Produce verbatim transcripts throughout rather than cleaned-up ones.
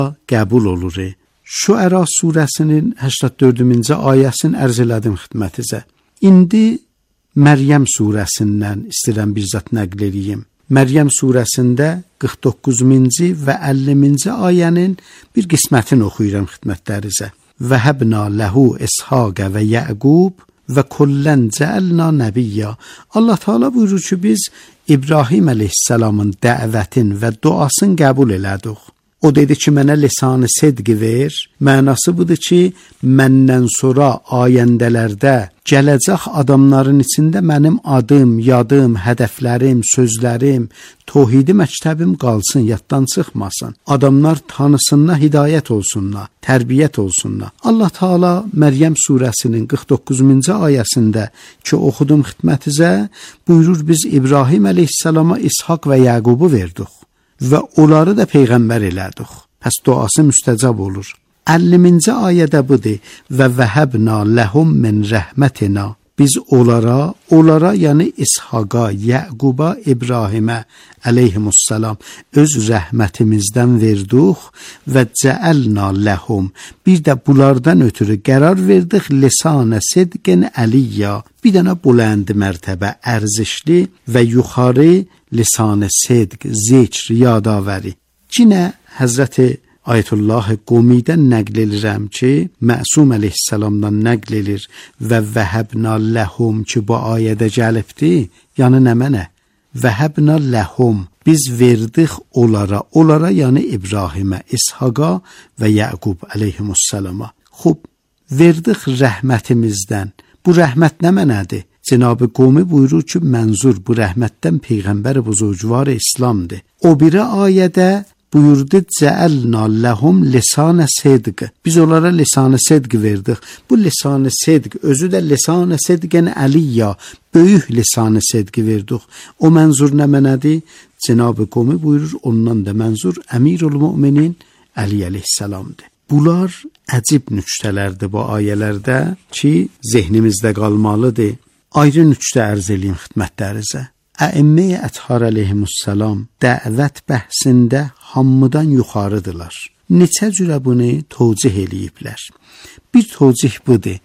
qəbul olur. Şuəra surəsinin səksən dördüncü ayəsini ərz elədim xidmətinizə. İndi Məryəm surəsindən istəyirəm bir zət nəql edeyim. Məryəm surəsində qırx doqquzuncu və əlliminci ayənin bir qismətini oxuyuram xidmətlərinizə. Və həbna ləhu İshaq və Yəqub və kullən cəəlna nəbiyyə. Allah Teala buyurur ki, biz İbrahim əleyhissalamın dəvətin və duasını qəbul elədik. O dedi ki, mənə lisan-ı sidq ver. Mənası budur ki, məndən sonra ayəndələrdə gələcək adamların içində mənim adım, yadım, hədəflərim, sözlərim, tohidi məktəbim qalsın, yaddan çıxmasın. Adamlar tanısınlar, hidayət olsunlar, tərbiyyət olsunlar. Allah Teala Məryəm surəsinin qırx doqquzuncu ayəsində ki, oxudum xidmətinizə, buyurur biz İbrahim əleyhissalama İshaq və Yəqubu verdik və onları da peyğəmbər elədik. Pəs duası müstəcab olur. əlliminci ayədə budur. Və vəhəbna ləhum min rəhmətina. Biz onlara, onlara yəni İshaqa, Yəquba, İbrahimə əleyhimussalam öz rəhmətimizdən verdik və cəəlna ləhum. Bir də bunlardan ötürü qərar verdik lisan-ı sidqin əliyyə. Bir dənə bulənd mərtəbə, ərzişli və yuxarı lisan-ı sidq, zikr, yadavəri. Cinə Həzrəti Ayətullah Qumidən nəql edirəm ki, Məsum əleyhissalamdan nəql edir və vəhəbna ləhum ki, bu ayədə gəlibdi, yəni nə mənə? Vəhəbna ləhum, biz verdik onlara, onlara yəni İbrahimə, İshaqa və Yəqub əleyhimussalama. Xub, verdik rəhmətimizdən. Bu rəhmət nə mənədir? Cenab-ı Qumi buyurur ki, mənzur bu rəhmətdən Peyğəmbər buzurgvar İslamdır. O biri ayədə buyurdu cəəlna ləhum lisan-ı sidq. Biz onlara lisan-ı sidq verdik. Bu lisan-ı sidq özü də lisan-ı sidqin əliyyə, böyük lisan-ı sidq verdik. O mənzur nə mənədir? Cenab-ı Qumi buyurur, ondan da mənzur Əmirul Müminin Əli əleyhissalamdır. Bunlar əcib nüktələrdir bu ayələrdə ki, zehnimizdə qalmalıdır. Ayrı nüktə ərz eləyim xidmətlərinizə. Əimmə-i Əthar əleyhimussalam dəvət bəhsində hamıdan yuxarıdırlar. Neçə cürə bunu tövcih eləyiblər. Bir tövcih budur.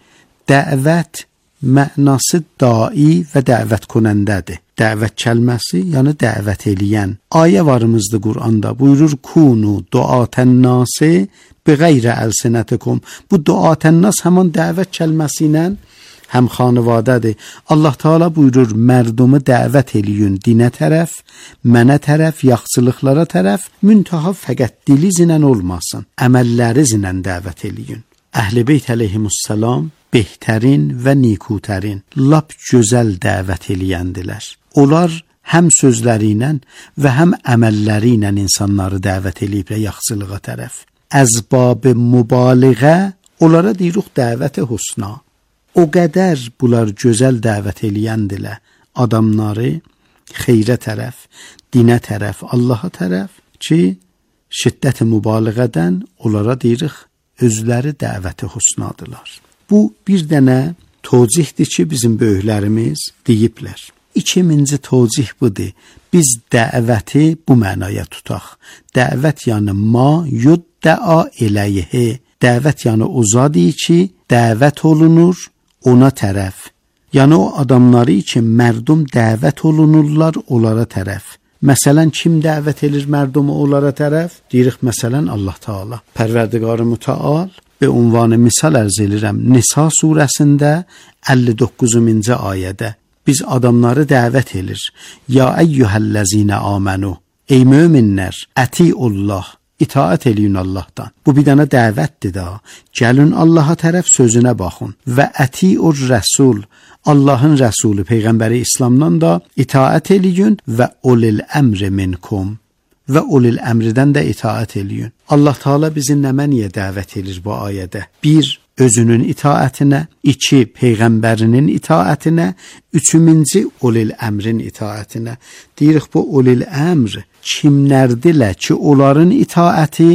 Dəvət mənası dai və dəvət konəndədir. Dəvət kəlməsi, yəni dəvət eləyən. Ayə varımızdır Qur'anda. Buyurur, kunu duatən-nasi biğeyri əlsinətikum. Bu duatən-nas həman dəvət kəlməsi ilə həm xanvadədir. Allah Teala buyurur, mərdumu dəvət eləyin dinə tərəf, mənə tərəf, yaxşılıqlara tərəf, müntaha fəqət dili zinən olmasın, əməlləri zinən dəvət eləyin. Əhl-i Beyt əleyhimussalam behtərin və nikutərin, lap gözəl dəvət eləyəndilər. Onlar həm sözləri ilə və həm əməlləri ilə insanları dəvət eləyiblər yaxşılığa tərəf. Əzbab-ı mübaliğə, onlara deyirik dəvət-i husna. O qədər bunlar gözəl dəvət eləyəndilər adamları xeyrə tərəf, dinə tərəf, Allaha tərəf ki, şiddət-i mübaliğədən onlara deyirik, özləri dəvət-i husnadılar. Bu bir dənə tövcihdir ki, bizim böyüklərimiz deyiblər. İkinci tövcih budur. Biz dəvəti bu mənaya tutaq. Dəvət yəni ma yuddəa eləyhi. Dəvət yəni o zadı ki, dəvət olunur ona tərəf. Yəni o adamları ki, mərdum dəvət olunurlar onlara tərəf. Məsələn, kim dəvət edir mərdumu onlara tərəf? Deyirik, məsələn, Allah Teala. Pərverdigar-ı Mütəal və ünvanı misal ərz edirəm. Nisa surəsində əlli doqquzuncu ayədə biz adamları dəvət edir. Ya əyyuhəl-ləzinə amənu. Ey möminlər, ətiullah. İtaat eləyin Allahdan. Bu bir dənə dəvətdir da. Gəlin Allaha tərəf sözünə baxın. Və ətiur rəsul. Allahın rəsulu, Peyğəmbəri İslamdan da itaat eləyin və ulil əmri minkum. Və ulil əmridən də itaat eləyin. Allah Teala bizi nəmə niyə dəvət edir bu ayədə? Bir, özünün itaətinə, iki, Peyğəmbərinin itaətinə, üçüncü, ulil əmrin itaətinə. Deyirik, bu ulil əmr kimlərdirlər ki, onların itaəti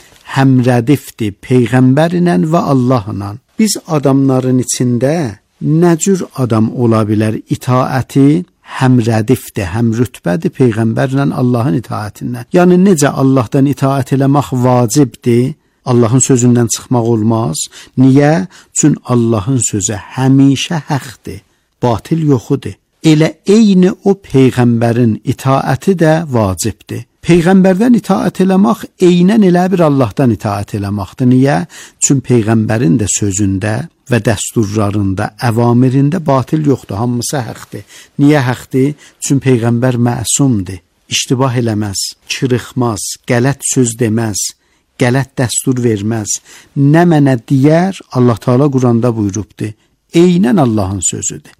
həmrədifdir Peyğəmbərlə və Allahla. Biz adamların içində nə cür adam ola bilər itaəti həm rədifdir, həm rütbədir peyğəmbərlə Allahın itaətindən. Yəni necə Allahdan itaət eləmək vacibdir, Allahın sözündən çıxmaq olmaz. Niyə? Çünki Allahın sözü həmişə haqqdır, batil yoxudur. Elə eyni o peyğəmbərin itaəti də vacibdir. Peyğəmbərdən itaət eləmək eynən elə bir Allahdan itaət eləməkdir. Niyə? Çünki peyğəmbərin də sözündə və dəsturlarında, əvamirində batil yoxdur, hamısı haqqdır. Niyə haqqdır? Çünki peyğəmbər məsumdur, iştibah eləməz, çırıxmaz, qələt söz deməz, qələt dəstur verməz. Nə mənə deyər, Allah Teala Quranda buyurubdur. Eynən Allahın sözüdür.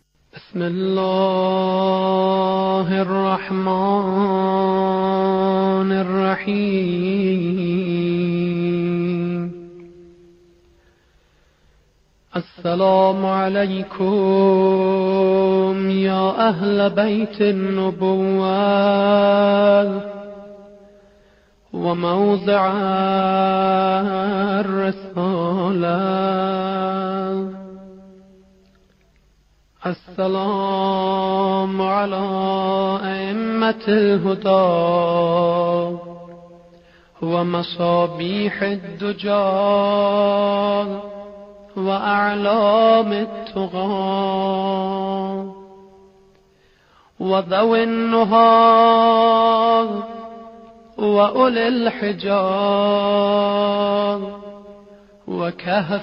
Bismillahirrahmanirrahim. Assalamu aleykum ya ehl beytin nubuvvet ve mevzi'ar risalet. Assalamu ala a'immatil huda ve masabihid duja وأعلام التقى وذوي النهى وأولي الحجاب وكهف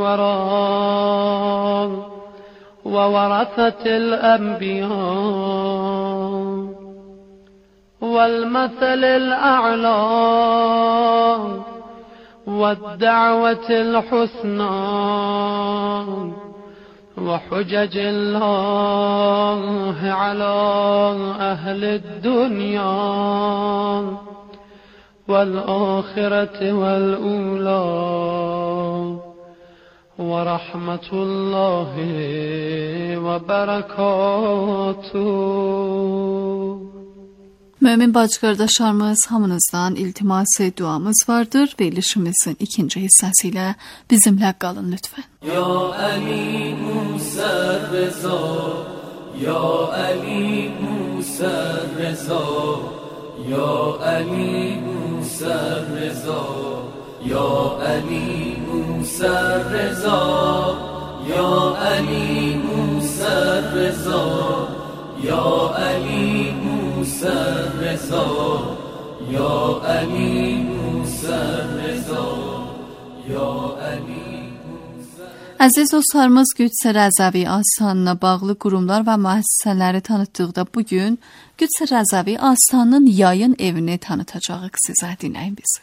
الورى وورثة الأنبياء والمثل الأعلى والدعوة الحسنى وحجج الله على أهل الدنيا والآخرة والأولى ورحمة الله وبركاته. Mümin bacı qardaşlarımız, hamınızdan iltimas-ı duamız vardır. Verilişimizin ikinci hissəsiyle bizimle qalın lütfen. Ya Ali Musa Reza, Ya Ali Musa Reza, Ya Ali Musa Reza, Ya Ali Musa Reza, Ya Ali Musa Reza, Ya Ali Musa Reza, Ya Ali Musa Reza, Ya Ali. Əziz dostlarımız, Qüdsə Rəzavi Astanına bağlı qurumlar və müəssisələri tanıtdıqda bugün Qüdsə Rəzavi Astanının yayın evini tanıtacağıq sizə. Dinləyin bizi.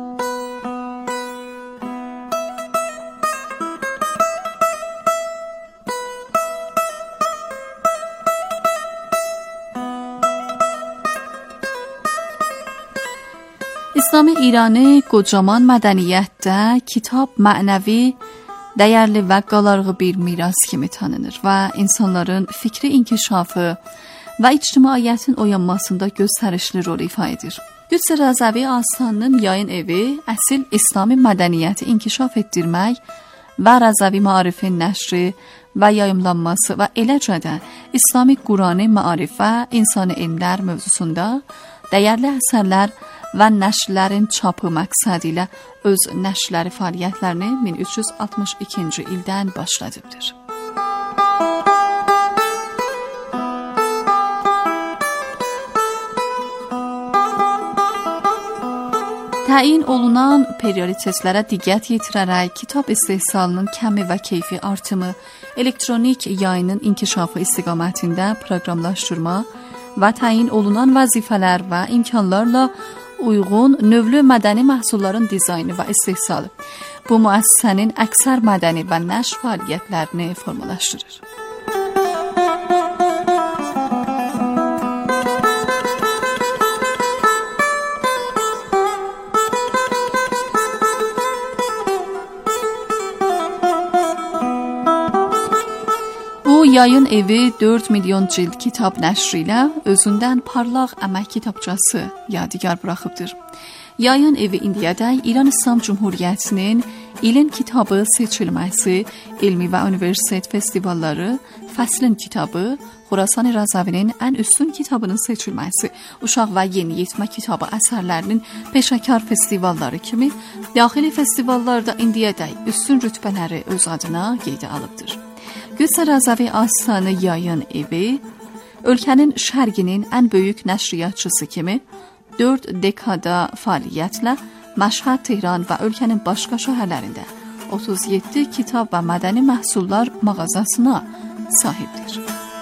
İslam İranı qocaman mədəniyyətdə kitab mənəvi, dəyərli və qalarğı bir miras kimi tanınır və insanların fikri inkişafı və ictimaiyyətin oyanmasında göstərişli rol ifa edir. Qüdsə Rəzavi Astanının yayın evi əsil İslami mədəniyyəti inkişaf etdirmək və Rəzavi maarifin nəşri və yayımlanması və eləcə də İslami Qurani maarif və insani elmlər mövzusunda dəyərli əsərlər və nəşrlərin çapı məqsədi ilə öz nəşrləri fəaliyyətlərini min üç yüz altmış ikinci ildən başladıbdır. Təyin olunan prioritetlərə diqqət yetirərək kitab istehsalının kəmi və keyfi artımı, elektronik yayının inkişafı istiqamətində proqramlaşdırma və təyin olunan vəzifələr və imkanlarla uyğun növlü mədəni məhsulların dizaynı və istehsalı bu müəssisənin əksər mədəni və nəşr fəaliyyətlərini formalaşdırır. Bu yayın evi dörd milyon cild kitab nəşri ilə özündən parlaq əmək kitabçası yadigar buraxıbdır. Yayın evi indiyədək İran İslam Cumhuriyyətinin ilin kitabı seçilməsi, elmi və universitet festivalları, fəslin kitabı, Xurasan Rəzavinin ən üstün kitabının seçilməsi, uşaq və yeniyetmə kitabı əsərlərinin peşəkar festivalları kimi daxili festivallarda indiyədək üstün rütbələri öz adına qeydə alıbdır. Qüdsə Rəzavi Astanı Yayın evi, ölkənin şərqinin ən böyük nəşriyyatçısı kimi dörd dekada fəaliyyətlə Məşhəd, Tehran və ölkənin başqa şəhərlərində otuz yeddi kitab və mədəni məhsullar mağazasına sahibdir.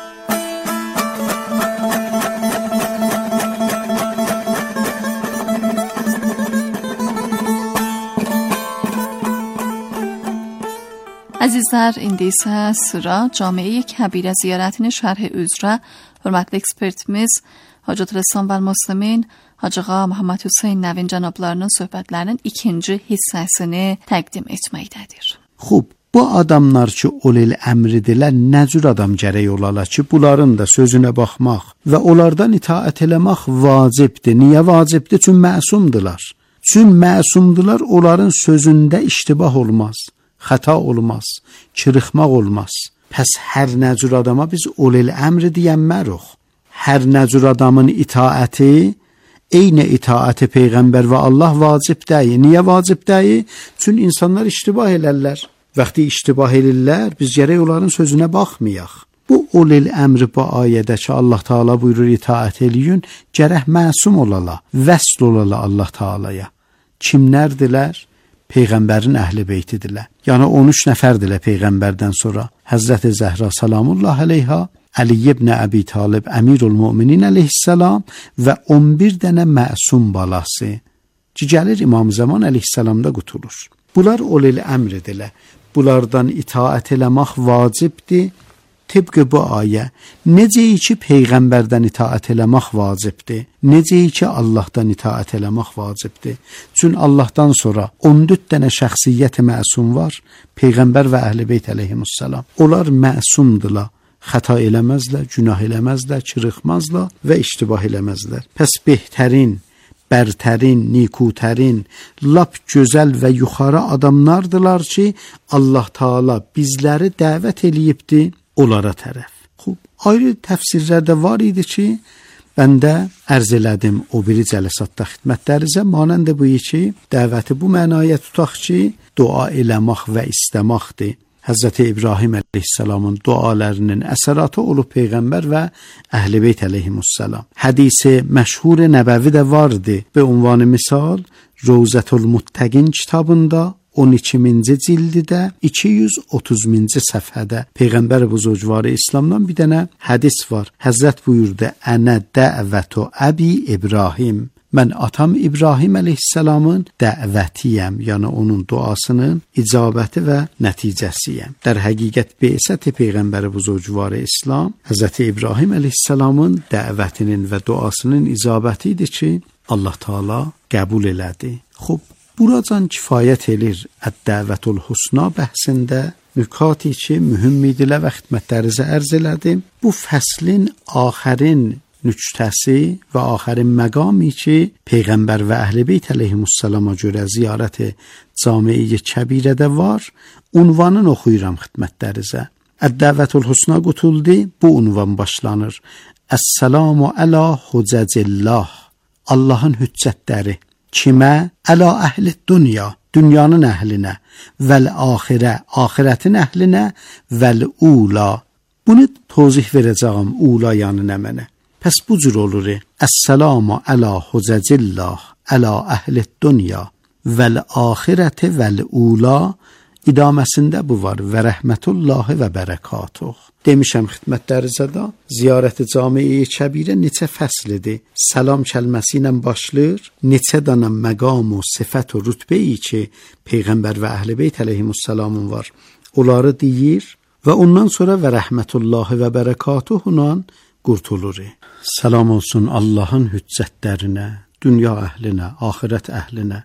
Əzizlər, indi isə sıra Camiə Kəbirə ziyarətinin şərhi üzrə hörmətli ekspertimiz Hacı Rəssan və Müslimin Hacı Ağa Məhəmməd Hüseyn Nəvin cənablarının söhbətlərinin ikinci hissəsini təqdim etməkdədir. Xub, bu adamlar ki, ulil əmridirlər, nə cür adam gərək olalar ki, bunların da sözünə baxmaq və onlardan itaət eləmək vacibdir. Niyə vacibdir? Çünki məsumdırlar. Çünki məsumdırlar, onların sözündə iştibah olmaz, xəta olmaz, çırıxmaq olmaz. Pəs hər nə cür adama biz ulil əmri deyənmərik. Hər nə cür adamın itaəti, eyni itaəti Peyğəmbər və Allah vacib deyil. Niyə vacib deyil? Çünki insanlar iştibah elərlər. Vaxtı iştibah edirlər, biz gərək onların sözünə baxmayaq. Bu ulil əmri bu ayədə ki, Allah Taala buyurur itaət eləyin, gərək məsum olala, vəsl olala Allah Taalaya. Kimlərdirlər? Peyğəmbərin əhli beytidirlər. Yəni on üç nəfərdirlər Peyğəmbərdən sonra. Həzrəti Zəhra salamullah əleyha, Əli ibn Əbi Talib Əmirul Müminin əleyhissalam və on bir dənə məsum balası ki, gəlir İmam Zaman əleyhissalamda qutulur. Bunlar ulil əmridirlər. Bunlardan itaət eləmək vacibdir. Tıpkı bu ayə, necə ki Peyğəmbərdən itaət eləmək vacibdir, necə ki Allahdan itaət eləmək vacibdir. Çünki Allahdan sonra on dörd dənə şəxsiyyət məsum var, Peyğəmbər və Əhl-i Beyt əleyhimussalam. Onlar məsumdırlar. Xəta eləməzlər, günah eləməzlər, çırıxmazlar və iştibah eləməzlər. Pəs behtərin, bərtərin, nikutərin, lap gözəl və yuxarı adamlardılar ki, Allah Taala bizləri dəvət eləyibdi onlara tərəf. Xub, ayrı təfsirlərdə var idi ki, mən də ərz elədim o biri cələsatda xidmətlərizə, manəndə bu ki, dəvəti bu mənaya tutaq ki, dua eləmək və istəməkdir. Həzrəti İbrahim əleyhissalamın dualarının əsəratı olub Peyğəmbər və Əhl-i Beyt əleyhimussalam. Hədisi məşhur nəbəvi də vardı. Be ünvanı misal, Rovzətul Muttəqin kitabında on ikinci cildidə iki yüz otuz minci səfhədə Peyğəmbər buzurgvarı İslamdan bir dənə hədis var. Həzrət buyurdu: "Ənə dəvətu Əbi İbrahim." Mən atam İbrahim əleyhissalamın dəvətiyəm, yəni onun duasının icabəti və nəticəsiyəm. Dər həqiqət Beysət Peyğəmbəri buzurgvarı İslam Həzrəti İbrahim əleyhissalamın dəvətinin və duasının icabəti idi ki, Allah Taala qəbul elədi. Xub, buracan kifayət edir Əd-Dəvətul Husna bəhsində nükati ki, mühüm idilə və xidmətlərizə ərz elədim. Bu fəslin axərin nüktəsi və axərin məqami ki, Peyğəmbər və Əhl-i Beyt əleyhimussalama görə ziyarəti Camiə Kəbirədə var, unvanını oxuyuram xidmətlərizə. Əd-Dəvətul Husna qutuldu, bu unvan başlanır. Əssəlamu əla hüccəcillah, Allahın hüccətləri. Kimə? Əla əhli dünya, dünyanın əhlinə, vəl axirə, axirətin əhlinə, vəl ula. Bunu tozih verəcəyəm, ula yəni nə mənə. Pəs bu cür olur. Əssəlamu əla hüccəcillah, əla əhli dünya, vəl axirəti vəl ula. İdaməsində bu var. Və rəhmətullahi və bərəkatuh. Demişəm xidmətlərizə də, ziyarəti Camiə Kəbirə neçə fəslidir. Salam kəlməsi ilə başlayır. Neçə dənə məqam və sifət və rütbəyi ki, Peyğəmbər və Əhl-i Beyt əleyhimussalamın var. Onları deyir və ondan sonra və rəhmətullahi və bərəkatuhla qurtulur. Salam olsun Allahın hüccətlərinə, dünya əhlinə, axirət əhlinə,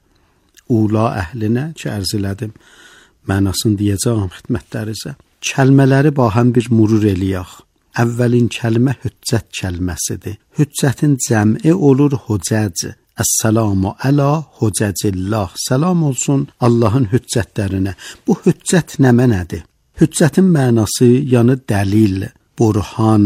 ula əhlinə ki, ərz elədim. Mənasını deyəcəyəm xidmətlərizə. Kəlmələri bahəm bir murur eləyək. Əvvəlin kəlmə hüccət kəlməsidir. Hüccətin cəmi olur hüccəc. Esselamu ala hüccəcillah. Salam olsun Allahın hüccətlərinə. Bu hüccət nə mənədir? Hüccətin mənası yəni dəlil, burhan,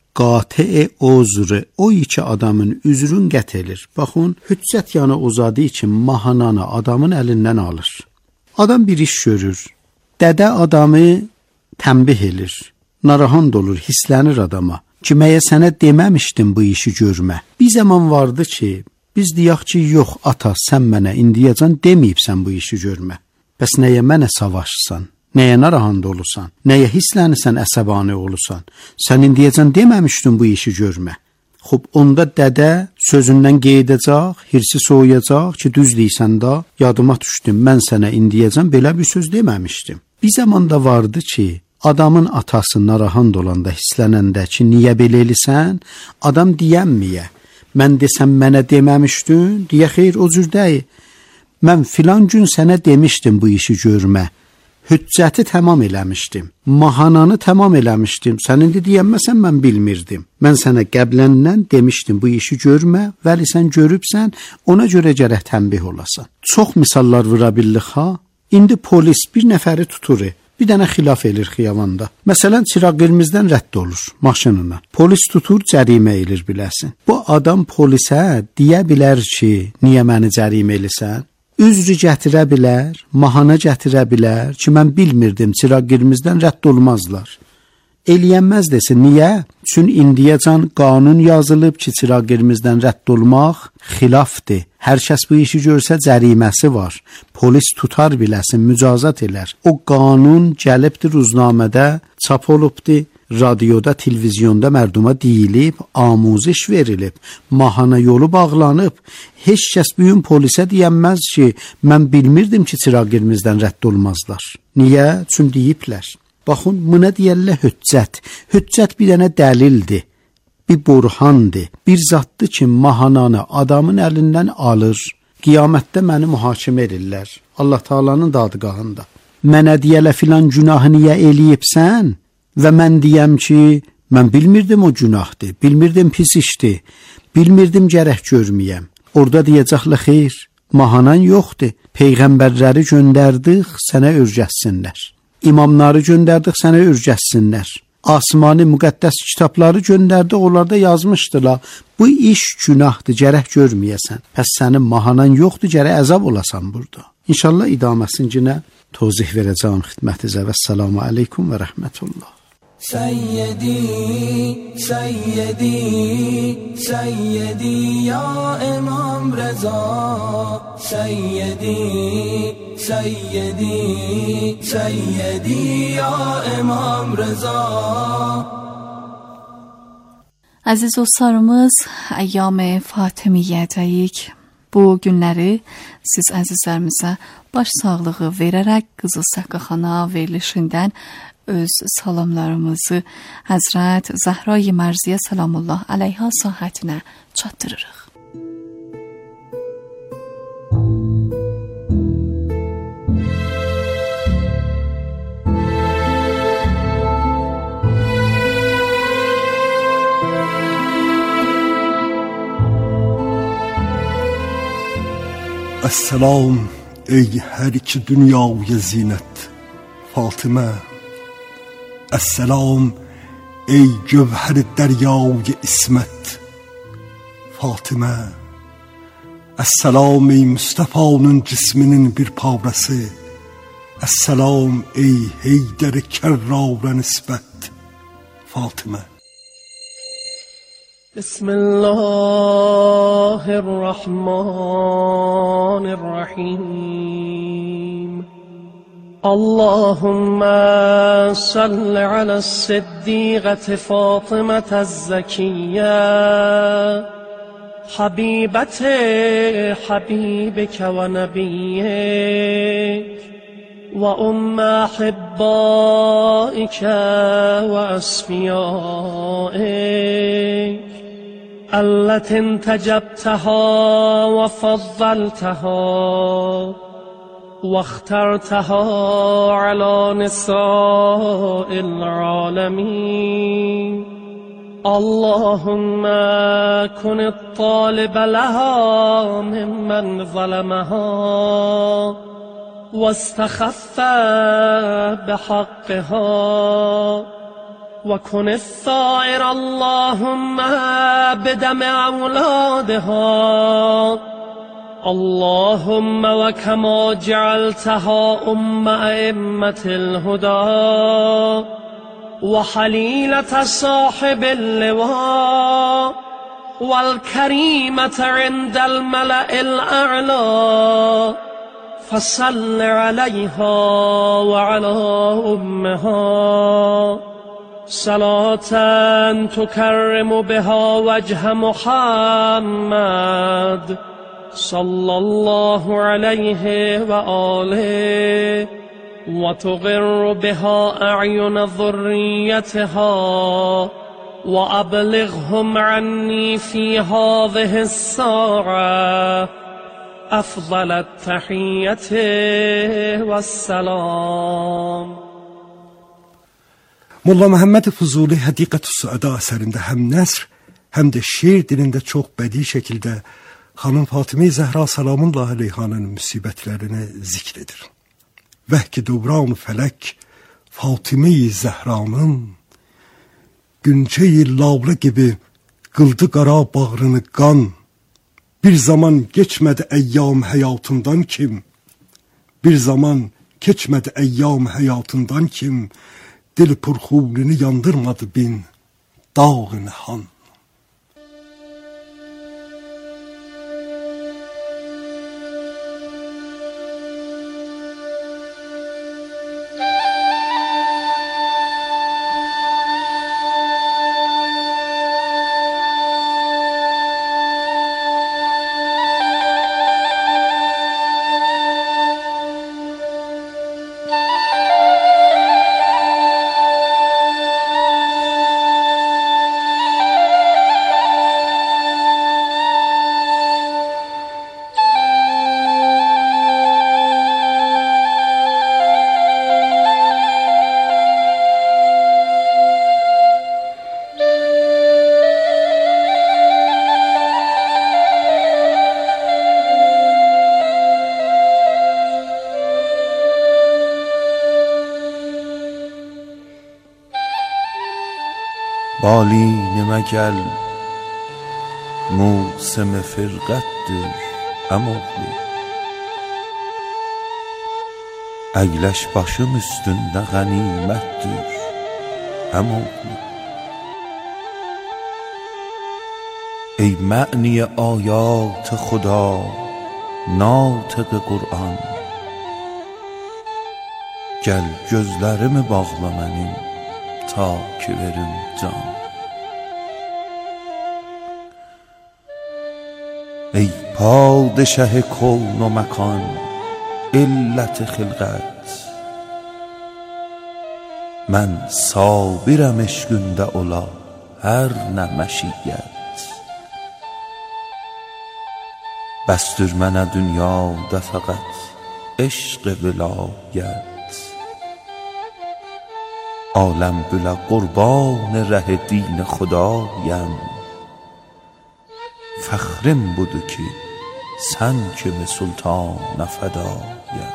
qati uzr, o iki adamın üzrün qət edir. Baxın, hüccət yəni uzadı için mahananı adamın əlindən alır. Adam bir iş görür. Dədə adamı tənbih edir. Narahat olur, hislənir adama. Ki, məyə sənə deməmişdim bu işi görmə. Bir zaman vardı ki, biz deyək ki, yox ata, sən mənə indiyəcən deməyibsən bu işi görmə. Bəs nəyə mənə savaşsan? Nəyə narahat olursan? Nəyə hislənirsən, əsəbani olursan? Sən indiyəcən deməmişdin bu işi görmə. Xub, onda dədə sözündən qeydəcək, hirsi soğuyacaq ki, düz deysən da, yadıma düşdüm, mən sənə indiyəcən belə bir söz deməmişdim. Bir zaman da vardı ki, adamın atası narahat olanda, hislənəndə ki, niyə belə elisən, adam deyənməyə. Mən desəm mənə deməmişdin, deyə xeyr o cür deyil. Mən filan gün sənə demişdim bu işi görmə. Hüccəti tamam eləmişdim. Mahananı tamam eləmişdim. Sən indi deyənməsən mən bilmirdim. Mən sənə qəbləndən demişdim bu işi görmə, vəli sən görübsən, ona görə gərək tənbih olasan. Çox misallar vura bildik ha. İndi polis bir nəfəri tutur. Bir dənə xilaf elir xiyavanda. Məsələn, çıraq qırmızıdan rədd olur maşınına. Polis tutur, cərimə elir biləsin. Bu adam polisə deyə bilər ki, niyə məni cərimə elisən? Üzrü gətirə bilər, mahana gətirə bilər ki, mən bilmirdim, çıraq qırmızıdan rədd olmazlar. Eləyənməz desin, niyə? Çün indiyəcən qanun yazılıb ki, çıraq qırmızıdan rədd olmaq xilafdır. Hər kəs bu işi görsə cəriməsi var. Polis tutar biləsin, mücazat elər. O qanun gəlibdir ruznamədə, çap olubdur, radioda, televizyonda mərduma deyilib, amuziş verilib, mahana yolu bağlanıb. Heç kəs bugün polisə deyənməz ki, mən bilmirdim ki, çıraq qırmızıdan rədd olmazlar. Niyə? Çün deyiblər. Baxın, buna deyərlər hüccət. Hüccət bir dənə dəlildir, bir burhandır, bir zatdır ki, mahananı adamın əlindən alır. Qiyamətdə məni mühakimə edirlər. Allah Taala'nın dadgahında. Mənə deyələ filan günahı niyə eləyibsən? Və mən deyəm ki, mən bilmirdim o günahdır, bilmirdim pis işdir, bilmirdim gərək görməyəm. Orada deyəcəklə xeyr, mahanan yoxdur. Peyğəmbərləri göndərdik, sənə örgətsinlər. İmamları göndərdik, sənə örgətsinlər. Asmani müqəddəs kitabları göndərdik, onlarda yazmışdılar. Bu iş günahdır, gərək görməyəsən. Pəs sənin mahanan yoxdur, gərək əzab olasan burada. İnşallah idaməsincinə tozih verəcəm xidmətinizə və səlamu aleykum və rəhmətullah. سیدی سیدی سیدی یا امام رضا سیدی سیدی سیدی یا امام رضا. Əziz dostlarımız, Əyyam-ı Fatimiyyədəyik. Bu günləri siz əzizlərimizə baş sağlığı verərək Qızıl Səqqaxana verilişindən öz salamlarımızı Həzrət Zəhra-i Mərziyə salamullah əleyha sahətinə çatdırırıq. Əssalam ey hər iki dünyaya zinət Fatimə. Əssalam ey gövhər dəryaya ismət Fatimə. Əssalam ey Mustafa'nın cisminin bir parası. Əssalam ey Heydər kərrara nisbət Fatimə. بسم الله الرحمن الرحيم. اللهم صل على الصديقة فاطمة الزكية حبيبة حبيبك ونبيك وأم أحبائك وأصفيائك التي انتجبتها وفضلتها واخترتها على نساء العالمين اللهم كن الطالب لها ممن ظلمها واستخف بحقها وكن الثائر اللهم بدم أولادها اللهم وكما جعلتها أم أئمة الهدى وحليلة صاحب اللواء والكريمة عند الملأ الأعلى فصل عليها وعلى أمها صلاة تكرم بها وجه محمد صلى الله عليه وآله وتغر بها أعين ذريتها وأبلغهم عني في هذه الساعة أفضل التحية والسلام. Molla Məhəmməd Füzuli Hədiqətü Suəda əsərində həm nəsr, həm də şeir dilində çox bədii şəkildə xanım Fatimə Zəhra salamullah əleyhanın müsibətlərini zikr edir. Vəhki dövran fələk Fatimə Zəhranın günçeyi lavlı gibi qıldı qara bağrını qan. Bir zaman geçmedi əyyam həyatından kim? Bir zaman keçmedi əyyam həyatından kim? Dil purxunini yandırmadı bin dağ-ı nihan. بالین مگل موسم فرقətdir əmoğlu Əyləş başım üstündə qənimətdir əmoğlu Ey mعنی آیات خدا ناطق Qur'an Gəl gözlərimi bağla mənim ta ki verim can Ey padişah کون و مکان علت خلقت من صابرم eşqündə ola hər nə məşiyyət Bəsdir mənə dünyada fəqət eşq vilayət عالم بلا قربان ره دین خدایم فخرم budu ki sən kimi sultana fədayəm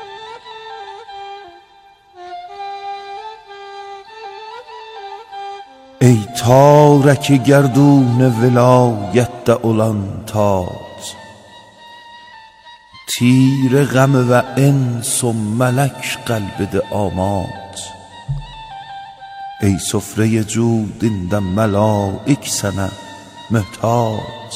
Ey tarəki gərdun vilayətdə olan tac تیر غم و انس و ملک قلبده آماج ای sofrayı cudinde melaik sana mühtac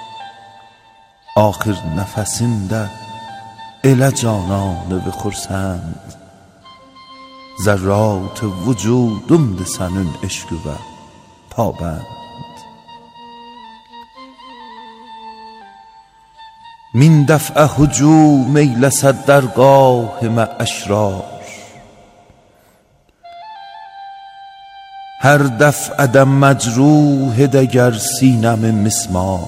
Axir nəfəsində elə cananı və xürsənd Zərrat-ı vücudumdur sənin eşqü və pabənd Min dəfə hücum eyləsə dərgahimə əşrar Hər dəfədə məcruh edəgər sinəmi mismar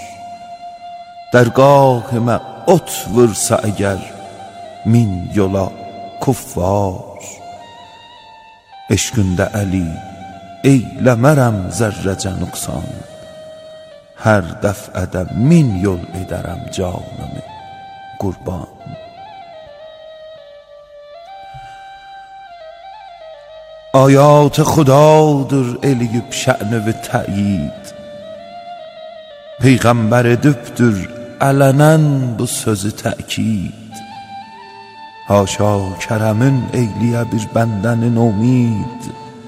Dərgahimə ot vursa əgər min yola kuffar Eşqündə Əli, eyləmərəm zərrəcə nüqsan. Hər dəfədə min yol edərəm canımı qurban. Ayat xudadır eləyib şə'nü və təyid. Peyğəmbər edibdir ələnən bu sözü təkid. Haşa kərəmin eyliyə bir bəndənin umid.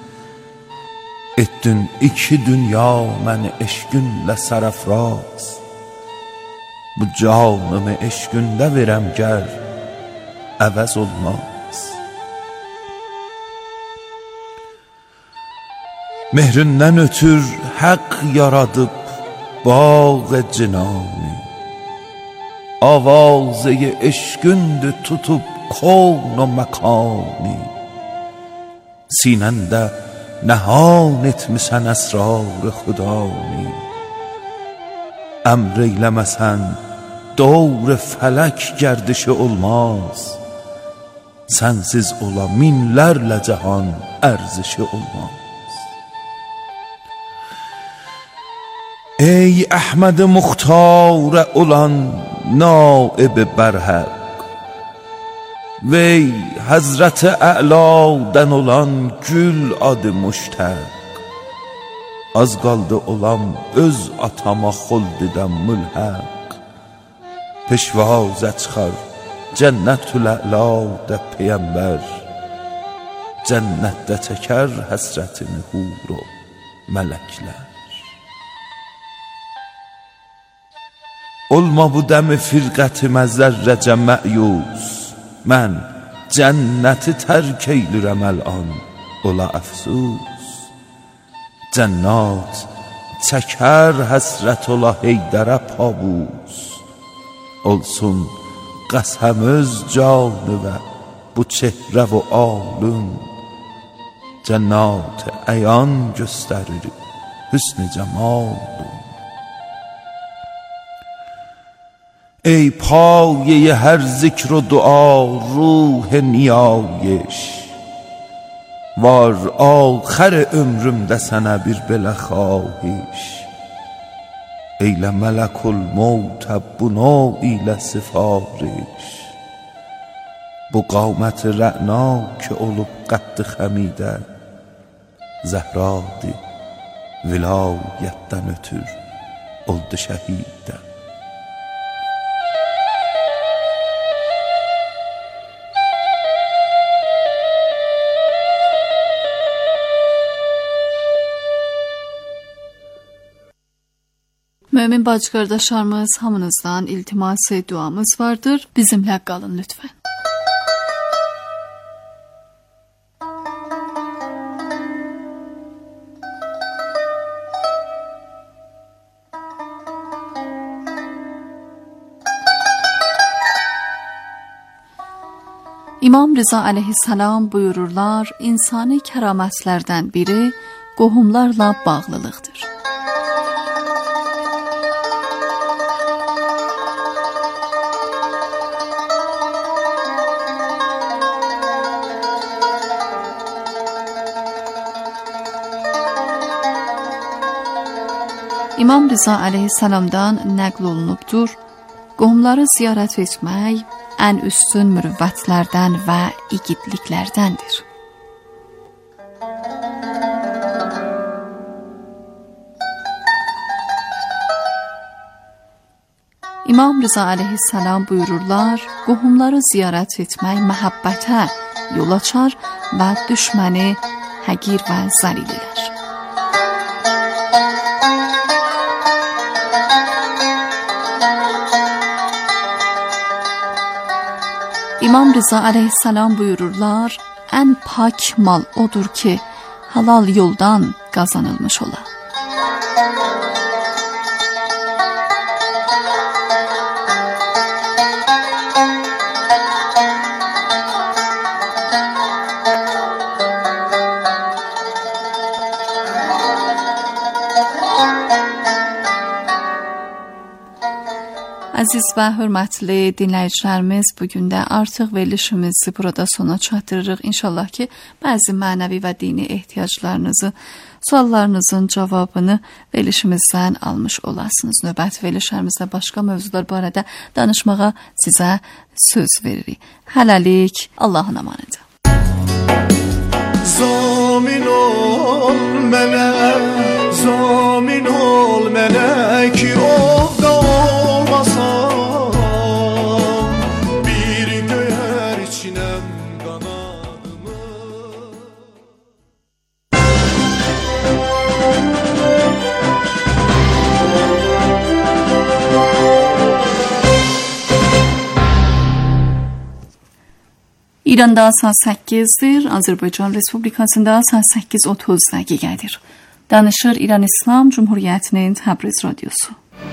Etdin iki dünya məni eşqünlə sərəfraz. Bu canımı eşqündə verəm gər əvəz olmaz. Mehrindən ötür həq yaradıb bağ-ı cinani. Avazı eşqündü tutub kavn و məkani. Sinəndə nəhan etmisən əsrar xudani. Əmr eyləməsən dövr fələk gərdişi olmaz. Sənsiz ola minlərlə cahan ərzişi olmaz. Ey Əhməd Muxtarə olan naib bərhəq, vey Həzrət-i Əladən olan gül adı müştəq. Az qaldı olam öz atama xuld edən mülhəq. Peşvazə çıxar cənnətül əladə peyəmbər. Cənnətdə çəkər həsrətini hur o mələklər. Olma bu dəmi firqətimə zərrəcə məyus. Mən cənnəti tərk eylirəm əl'an, ola əfsus. Cənnat çəkər həsrət ola heydərə pabus. Olsun qəsəm öz canı və bu çehrə və alın. Cənnat əyan göstərir hüsn-i cəmalın. ای پایه هر ذکر و دعا روح نیایش. Var آخر ömrümdə sənə bir belə xahiş. Eylə mələkul mevtə buna ilə sifariş. Bu qamət rə'na ki olub qədd xəmidə. Zəhradı vilayətdən ötür oldu şəhidə. Mömin bacı qardaşlarımız, hamınızdan iltimas-ı duamız vardır. Bizimlə qalın lütfən. İmam Rıza aleyhisselam buyururlar, insani kəramətlərdən biri qohumlarla bağlılıqdır. İmam Rıza aleyhisselamdan nəql olunubdur, qohumları ziyarət etmək ən üstün mürüvvətlərdən və igidliklərdəndir. İmam Rıza aleyhisselam buyururlar, qohumları ziyarət etmək məhəbbətə yol açar və düşməni həqir və zəlil edər. İmam Rıza aleyhisselam buyururlar, ən pak mal odur ki, halal yoldan qazanılmış ola. Əziz və hörmətli dinləyicilərimiz, bugün də artıq verilişimizi burada sona çatdırırıq. İnşallah ki, bəzi mənəvi və dini ehtiyaclarınızı, suallarınızın cavabını verilişimizdən almış olasınız. Növbəti verilişlərimizdə başqa mövzular barədə danışmağa sizə söz veririk. Hələlik, Allahın əmanəti. Zamin ol mənə, zamin ol mənə ki ovda olmasam, bir göyər içinəm qanadımı. İranda saat səkkizdir, Azərbaycan Respublikasında saat səkkiz otuz dəqiqədir. Danışır İran İslam Cumhuriyyətinin Təbriz Radyosu.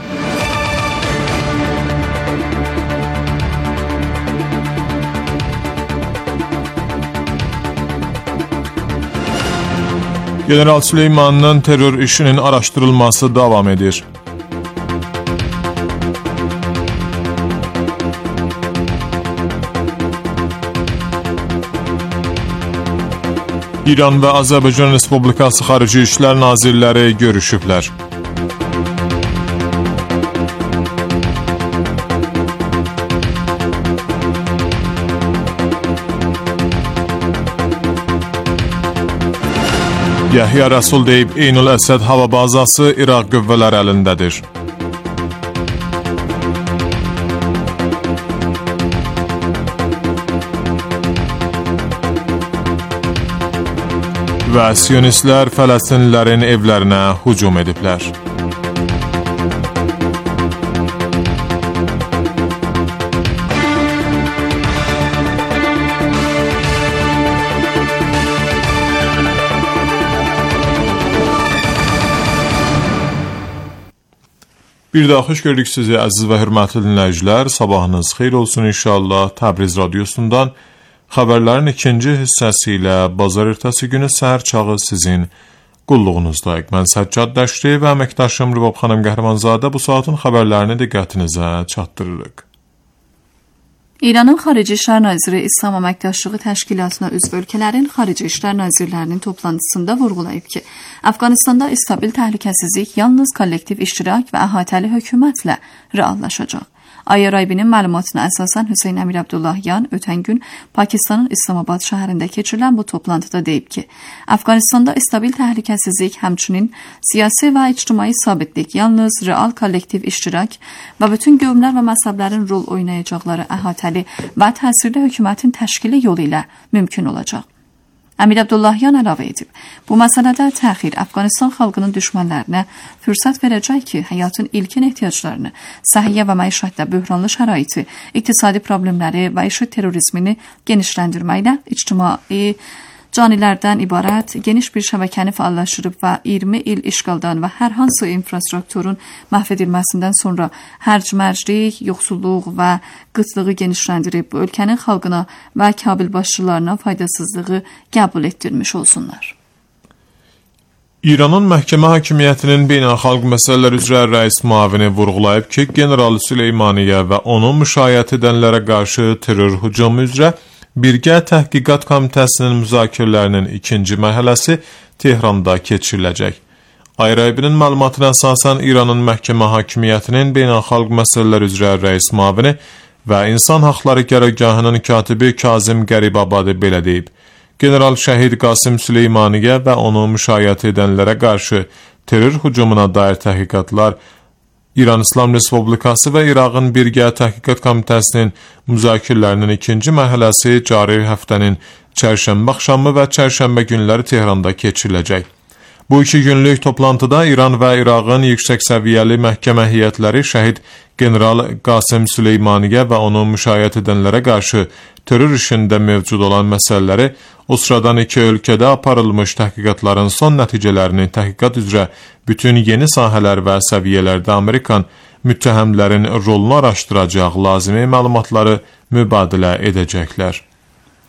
General Süleyman'ın terör işinin araştırılması devam edir. İran və Azərbaycan Respublikası Xarici İşlər Nazirləri görüşüblər. Yahya Rasul deyib, Eynül Əsəd hava bazası İraq qüvvələr əlindədir. Və Siyonistlər Fələstinlilərin evlərinə hücum ediblər. Bir daha xoş gördük sizi əziz və hörmətli dinləyicilər. Sabahınız xeyir olsun inşallah. Təbriz Radyosundan xəbərlərin ikinci hissəsi ilə bazar ertəsi günü səhər çağı sizin qulluğunuzdayıq. Mən Səccad Dəşti və əməkdaşım Rübab xanım Qəhrəmanzadə bu saatın xəbərlərini diqqətinizə çatdırırıq. İranın Xarici İşlər Naziri İslam Əməkdaşlığı Təşkilatına üzv ölkələrin Xarici İşlər Nazirlərinin toplantısında vurğulayıb ki, Əfqanistanda stabil təhlükəsizlik yalnız kollektiv iştirak və əhatəli hökumətlə reallaşacaq. I R I B-nin məlumatına əsasən Hüseyn Əmir Abdullahyan ötən gün Pakistanın İslamabad şəhərində keçirilən bu toplantıda deyib ki, Əfqanistanda stabil təhlükəsizlik, həmçinin siyasi və ictimai sabitlik yalnız real kollektiv iştirak və bütün qövmlər və məzhəblərin rol oynayacaqları əhatəli və təsirli hökumətin təşkili yolu ilə mümkün olacaq. Əmir Abdullahyan əlavə edib, bu məsələdə təxir Əfqanistan xalqının düşmənlərinə fürsət verəcək ki, həyatın ilkin ehtiyaclarını, səhiyyə və məişətdə böhranlı şəraiti, iqtisadi problemləri və işid terrorizmini genişləndirməklə ictimai canilərdən ibarət geniş bir şəbəkəni fəallaşdırıb və iyirmi il işğaldan və hər hansı infrastrukturun məhv edilməsindən sonra hərc-mərclik, yoxsulluq və qıtlığı genişləndirib bu ölkənin xalqına və Kabil başçılarına faydasızlığı qəbul etdirmiş olsunlar. İranın məhkəmə hakimiyyətinin beynəlxalq məsələlər üzrə rəis müavini vurğulayıb ki, General Süleymaniyə və onun müşayiət edənlərə qarşı terror hücumu üzrə Birgə Təhqiqat Komitəsinin müzakirələrinin ikinci mərhələsi Tehranda keçiriləcək. I R I B-nin məlumatına əsasən İranın məhkəmə hakimiyyətinin beynəlxalq məsələlər üzrə rəis müavini və İnsan Haqları Qərargahının katibi Kazim Qəribabadi belə deyib. General Şəhid Qasım Süleymaniyə və onu müşayiət edənlərə qarşı terror hücumuna dair təhqiqatlar İran İslam Respublikası və İraqın Birgə Təhqiqat Komitəsinin müzakirələrinin ikinci mərhələsi cari həftənin çərşənbə axşamı və çərşənbə günləri Tehranda keçiriləcək. Bu iki günlük toplantıda İran və İraqın yüksək səviyyəli məhkəmə heyətləri şəhid General Qasım Süleymaniyə və onu müşayiət edənlərə qarşı terror işində mövcud olan məsələləri, o sıradan iki ölkədə aparılmış təhqiqatların son nəticələrini təhqiqat üzrə bütün yeni sahələr və səviyyələrdə Amerikan müttəhəmlərin rolunu araşdıracaq lazımi məlumatları mübadilə edəcəklər.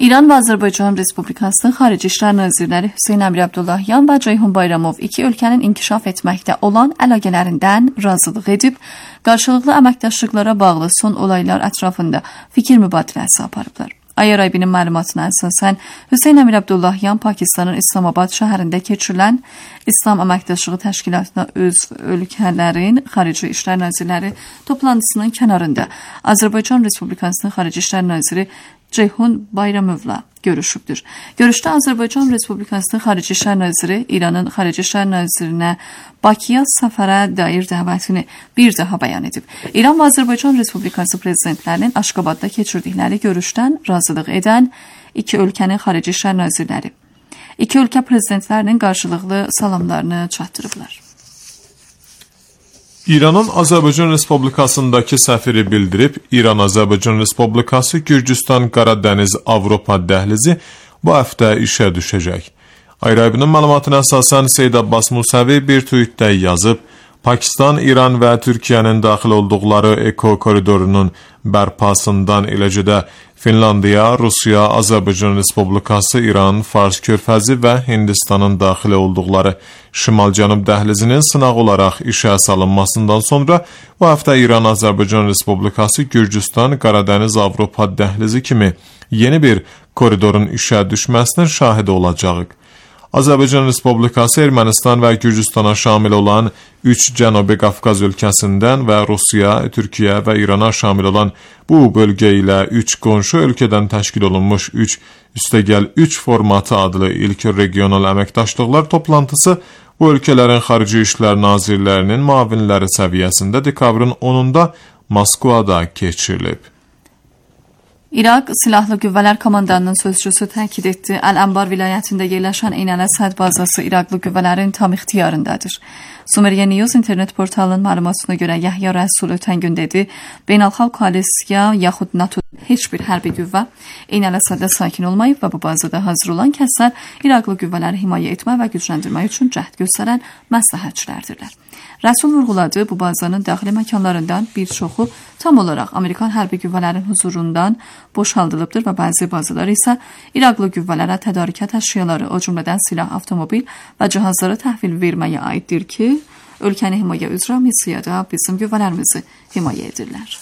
İran və Azərbaycan Respublikasının Xarici İşlər Nazirləri Hüseyn Əmir Abdullahyan və Ceyhun Bayramov iki ölkənin inkişaf etməkdə olan əlaqələrindən razılıq edib, qarşılıqlı əməkdaşlıqlara bağlı son olaylar ətrafında fikir mübadiləsi aparıblar. Ayaraybi'nin məlumatına əsasən Hüseyn Əmir Abdullahyan Pakistanın İslamabad şəhərində keçirilən İslam Əməkdaşlığı Təşkilatına üzv ölkələrin Xarici İşlər Nazirləri toplantısının kənarında Azərbaycan Respublikasının Xarici İşlər Naziri Ceyhun Bayramovla görüşübdür. Görüşdə Azərbaycan Respublikasının Xarici İşlər Naziri İranın Xarici İşlər Nazirinə Bakıya səfərə dair dəvətini bir daha bəyan edib. İran və Azərbaycan Respublikası prezidentlərinin Aşqabadda keçirdikləri görüşdən razılıq edən iki ölkənin Xarici İşlər Nazirləri iki ölkə prezidentlərinin qarşılıqlı salamlarını çatdırıblar. İranın Azərbaycan Respublikasındakı səfiri bildirib, İran-Azərbaycan Respublikası Gürcüstan Qaradəniz Avropa dəhlizi bu həftə işə düşəcək. Ayraybinin məlumatına əsasən Seyyid Abbas Musavi bir tweetdə yazıb, Pakistan, İran və Türkiyənin daxil olduqları Eko koridorunun bərpasından eləcə də Finlandiya, Rusiya, Azərbaycan Respublikası, İran, Fars körfəzi və Hindistanın daxil olduqları Şimal-Cənub dəhlizinin sınaq olaraq işə salınmasından sonra bu həftə İran-Azərbaycan Respublikası Gürcüstan Qaradəniz Avropa dəhlizi kimi yeni bir koridorun işə düşməsinin şahidi olacağıq. Azərbaycan Respublikası Ermənistan və Gürcüstana şamil olan üç Cənubi Qafqaz ölkəsindən və Rusiya, Türkiyə və İrana şamil olan bu bölgə ilə üç qonşu ölkədən təşkil olunmuş üç üstəgəl üç formatı adlı ilk regional əməkdaşlıqlar toplantısı bu ölkələrin Xarici İşlər Nazirlərinin müavinləri səviyyəsində dekabrın onunda Moskvada keçirilib. İraq Silahlı Qüvvələr Komandanının sözcüsü təkid etdi, Əl-Ənbar vilayətində yerləşən Eynəl-Əsəd bazası İraqlı qüvvələrin tam ixtiyarındadır. Sumeriya News internet portalının məlumatına görə Yahya Rəsul ötən gün dedi, beynəlxalq koalisiya yaxud NATO heç bir hərbi qüvvə Eynəl-Əsəddə sakin olmayıb və bu bazada hazır olan kəslər İraqlı qüvvələri himayə etmə və gücləndirmək üçün cəhd göstərən məsləhətçilərdirlər. Rəsul vurğuladı, bu bazanın daxili məkanlarından bir çoxu tam olaraq Amerikan hərbi qüvvələrin huzurundan boşaldılıbdır və bəzi bazalar isə İraqlı qüvvələrə tədarükat əşyaları, o cümlədən silah, avtomobil və cihazları təhvil verməyə aiddir ki, ölkəni himayə üzrə missiyada bizim qüvvələrimizi himayə edirlər.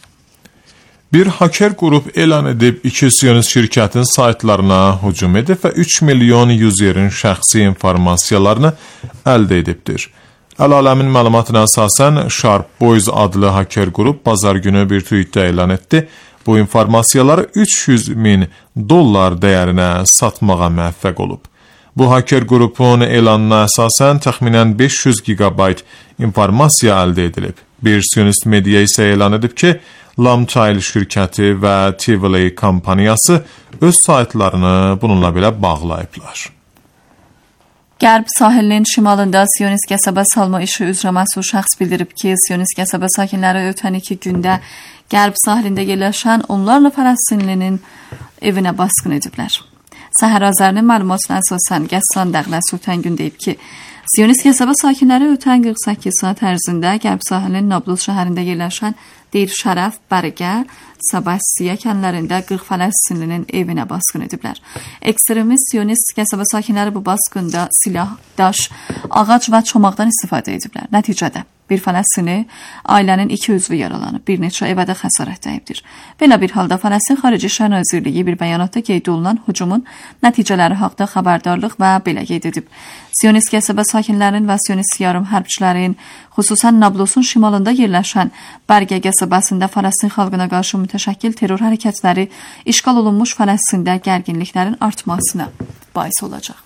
Bir haker qrup elan edib iki siyonist şirkətin saytlarına hücum edib və üç milyon yüzerin şəxsi informasiyalarını əldə edibdir. Əl-Aləmin məlumatına əsasən Sharp Boys adlı haker qrup bazar günü bir tweetdə elan etdi. Bu informasiyaları üç yüz min dollar dəyərinə satmağa müvəffəq olub. Bu haker qrupun elanına əsasən təxminən beş yüz gigabayt informasiya əldə edilib. Bir siyonist media isə elan edib ki, Lamchild şirkəti və Tivoli kompaniyası öz saytlarını bununla belə bağlayıblar. Qərb sahilinin şimalında Siyonist qəsəbə salma işi üzrə məsul şəxs bildirib ki, Siyonist qəsəbə sakinləri ötən iki gündə Qərb sahilində yerləşən onlarla Fələstinlinin evinə basqın ediblər. Səhər Azərinin məlumatına əsasən Qəssan Dəğləsi ötən gün deyib ki, Siyonist qəsəbə sakinləri ötən qırx səkkiz saat ərzində Qərb sahilinin Nablus şəhərində yerləşən Deyir Şərəf, Bərgə, Səbəssiyə kənlərində qırx Fələstinlinin evinə basqın ediblər. Ekstremist Siyonist qəsəbə sakinləri bu basqında silah, daş, ağac və çomaqdan istifadə ediblər. Nəticədə bir Fələstini, ailənin iki üzvü yaralanıb, bir neçə evə də xəsarət dəyibdir. Belə bir halda Fələstin Xarici İşlər Nazirliyi bir bəyanatda qeyd olunan hücumun nəticələri haqda xəbərdarlıq və belə qeyd edib. Siyonist qəsəbə sakinlərinin və Siyonist yarım hərbçilərin, xüsusən Nablusun şimalında yerləşən Bərgə qəsəbəsində Fələstin xalqına qarşı mütəşəkkil terror hərəkətləri işğal olunmuş Fələstində gərginliklərin artmasına bais olacaq.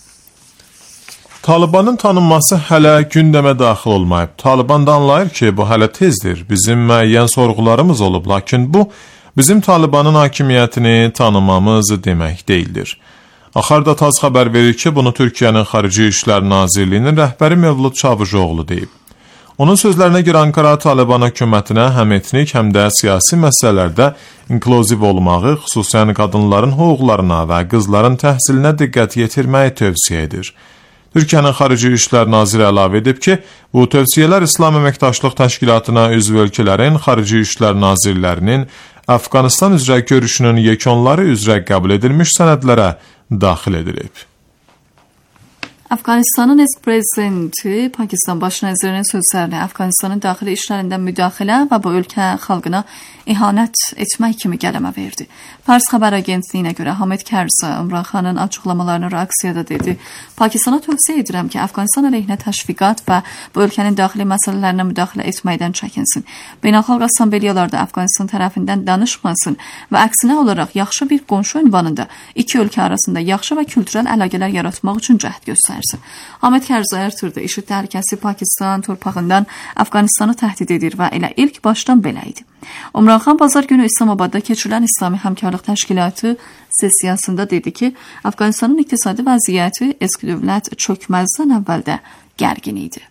Talibanın tanınması hələ gündəmə daxil olmayıb. Taliban da anlayır ki, bu hələ tezdir. Bizim müəyyən sorğularımız olub, lakin bu, bizim Talibanın hakimiyyətini tanımamız demək deyildir. Axarda Taz xəbər verir ki, bunu Türkiyənin Xarici İşlər Nazirliyinin rəhbəri Mevlud Çavuşoğlu deyib. Onun sözlərinə görə Ankara Taliban hökumətinə həm etnik, həm də siyasi məsələlərdə inklüziv olmağı, xüsusən qadınların hüquqlarına və qızların təhsilinə diqqət yetirməyi tövsiyə edir. Türkiyənin Xarici İşlər Naziri əlavə edib ki, bu tövsiyələr İslam Əməkdaşlıq Təşkilatına üzv ölkələrin Xarici İşlər Nazirlərinin Əfqanistan üzrə görüşünün yekunları üzrə qəbul edilmiş sənədlərə daxil edilib. Afganistanın eski prezidenti Pakistan baş nazirinin sözlərini Afganistanın daxili işlərindən müdaxilə və bu ölkə xalqına ihanət etmək kimi qələmə verdi. Fars xəbər agentliyinə görə Hamid Karzai İmran Xanın açıqlamalarına reaksiyada dedi: Pakistana tövsiyə edirəm ki, Afganistan əleyhinə təşviqat və bu ölkənin daxili məsələlərinə müdaxilə etməkdən çəkinsin. Beynəlxalq assambleyalarda Afganistan tərəfindən danışmasın və əksinə olaraq yaxşı bir qonşu ünvanında iki ölkə arasında yaxşı və kültürel əlaqələr yaratmaq üçün cəhd göstərsin. Hamid Karzai artırdı. IŞİD təhlükəsi Pakistan torpağından Afganistanı təhdid edir və elə ilk başdan belə idi. İmran Xan bazar günü İslamabadda keçirilən İslami Həmkarlıq Təşkilatı sessiyasında dedi ki, Afganistanın iqtisadi vəziyyəti eski dövlət çökməzdən əvvəldə gərgin idi.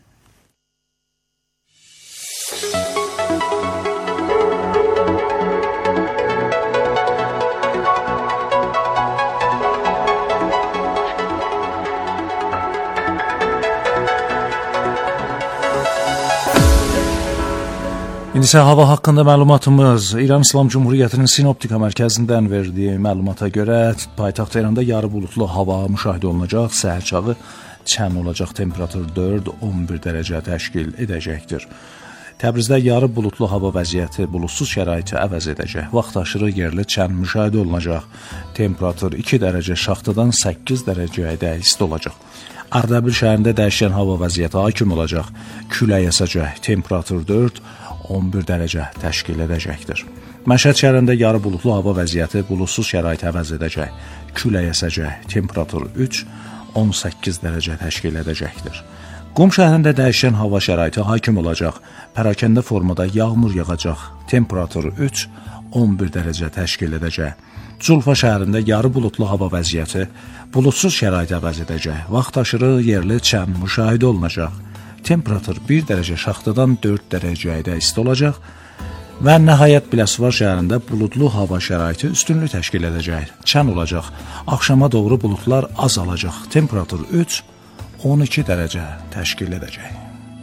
İndi isə hava haqqında məlumatımız. İran İslam Cumhuriyyətinin Sinoptika mərkəzindən verdiyi məlumata görə paytaxt Tehranda yarı bulutlu hava müşahidə olunacaq. Səhər çağı çən olacaq, temperatur dörd on bir dərəcə təşkil edəcəkdir. Təbrizdə yarı bulutlu hava vəziyyəti bulutsuz şəraiti əvəz edəcək. Vaxt aşırı yerli çən müşahidə olunacaq. Temperatur iki dərəcə şaxtadan səkkiz dərəcəyə isti olacaq. Ardabil şəhərində dəyişən hava vəziyyəti hakim olacaq. Külək əsəcək. Temperatur dörd on bir dərəcə təşkil edəcəkdir. Məşhəd şəhərində yarı bulutlu hava vəziyyəti bulutsuz şərait əvəz edəcək. Külək əsəcək. Temperatur üç on səkkiz dərəcə təşkil edəcəkdir. Qum şəhərində dəyişən hava şəraiti hakim olacaq. Pərakəndə formada yağmur yağacaq. Temperatur üç on bir dərəcə təşkil edəcək. Culfa şəhərində yarı bulutlu hava vəziyyəti bulutsuz şərait əvəz edəcək. Vaxt aşırı yerli çən müşahidə olunacaq. Temperatur bir dərəcə şaxtadan dörd dərəcəyə isti olacaq və nəhayət Biləsuvar şəhərində buludlu hava şəraiti üstünlük təşkil edəcək. Çən olacaq. Axşama doğru buludlar azalacaq. Temperatur üç on iki dərəcə təşkil edəcək.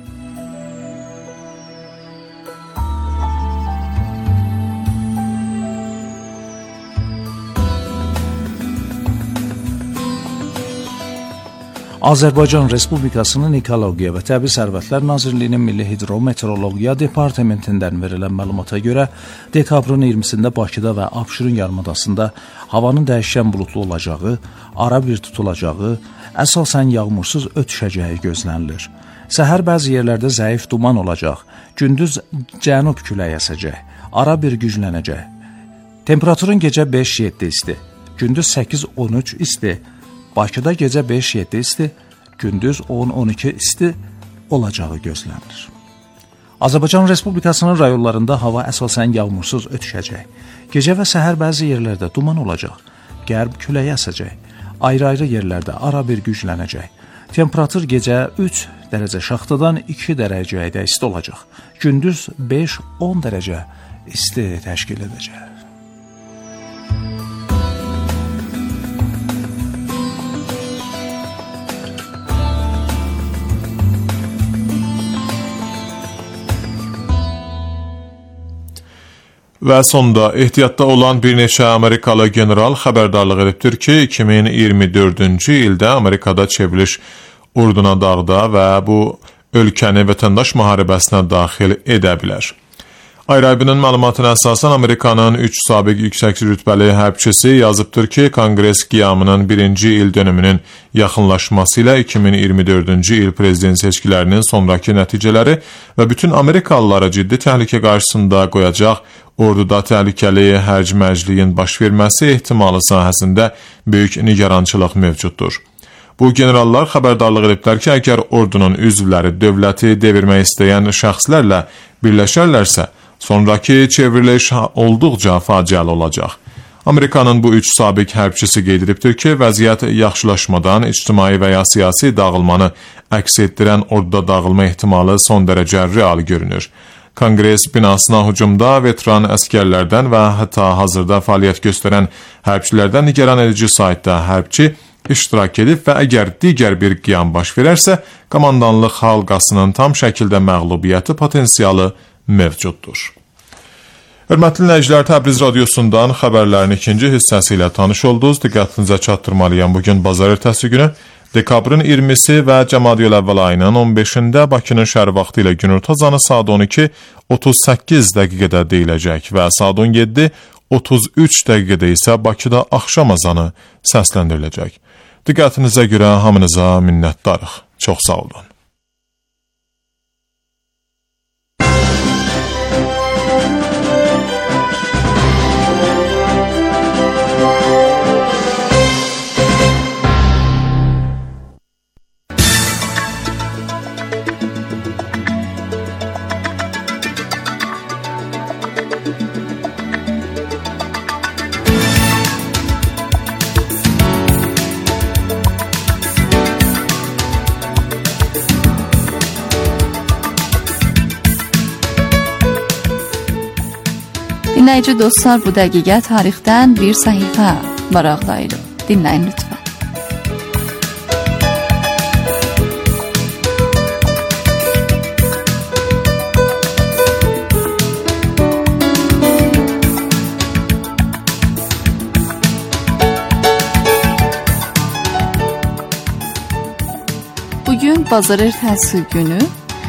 Azərbaycan Respublikasının Ekologiya və Təbii Sərvətlər Nazirliyinin Milli Hidrometeorologiya Departamentindən verilən məlumata görə dekabrın iyirmisində Bakıda və Abşeron yarımadasında havanın dəyişkən buludlu olacağı, ara bir tutulacağı, əsasən yağmursuz ötüşəcəyi gözlənilir. Səhər bəzi yerlərdə zəif duman olacaq, gündüz cənub küləyi əsəcək, ara bir güclənəcək. Temperaturun gecə beş yeddi isti, gündüz səkkiz on üç isti, Bakıda gecə beş yeddi isti, gündüz on on iki isti olacağı gözlənilir. Azərbaycan Respublikasının rayonlarında hava əsasən yağmursuz ötüşəcək. Gecə və səhər bəzi yerlərdə duman olacaq, qərb küləyi əsəcək. Ayrı-ayrı yerlərdə ara bir güclənəcək. Temperatur gecə üç dərəcə şaxtadan iki dərəcəyə isti olacaq. Gündüz beş on dərəcə isti təşkil edəcək. Və sonda ehtiyatda olan bir neçə Amerikalı general xəbərdarlıq edibdir ki, iki min iyirmi dördüncü ildə Amerikada çevriliş orduna dağda və bu ölkəni vətəndaş müharibəsinə daxil edə bilər. Ayrı-ayrının məlumatına əsasən Amerikanın üç sabiq yüksək rütbəli hərbçisi yazıbdır ki, Konqres qiyamının birinci il dönümünün yaxınlaşması ilə iki min iyirmi dördüncü il prezident seçkilərinin sonraki nəticələri və bütün Amerikalıları ciddi təhlükə qarşısında qoyacaq orduda təhlükəli hərc-mərcliyin baş verməsi ehtimalı sahəsində böyük nigarançılıq mövcuddur. Bu generallar xəbərdarlıq ediblər ki, əgər ordunun üzvləri dövləti devirmək istəyən şəxslərlə birləşərlərsə, sonraki çevriliş olduqca faciəli olacaq. Amerikanın bu üç sabiq hərbçisi qeyd edibdir ki, vəziyyət yaxşılaşmadan ictimai və ya siyasi dağılmanı əks etdirən orduda dağılma ehtimalı son dərəcə real görünür. Konqres binasına hücumda veteran əskərlərdən və hətta hazırda fəaliyyət göstərən hərbçilərdən nigaran edici saytda hərbçi iştirak edib və əgər digər bir qiyam baş verərsə, komandanlıq halqasının tam şəkildə məğlubiyyəti potensialı mövcuddur. Hörmətli dinləyicilər, Təbriz radiosundan xəbərlərin ikinci hissəsi ilə tanış oldunuz. Diqqətinizə çatdırmalıyam. Bugün bazar ertəsi günü dekabrın iyirmisi və Cəmadiyül Əvvəl ayının on beşində Bakının şəhər vaxtı ilə günorta azanı saat on iki otuz səkkiz dəqiqədə deyiləcək və saat on yeddi otuz üç dəqiqədə isə Bakıda axşam azanı səsləndiriləcək. Diqqətinizə görə hamınıza minnətdarıq. Çox sağ olun. Dinləyici dostlar, bu dəqiqə tarixdən bir səhifə varaqlayırıq. Dinləyin lütfən. Bugün bazar ertəsi günü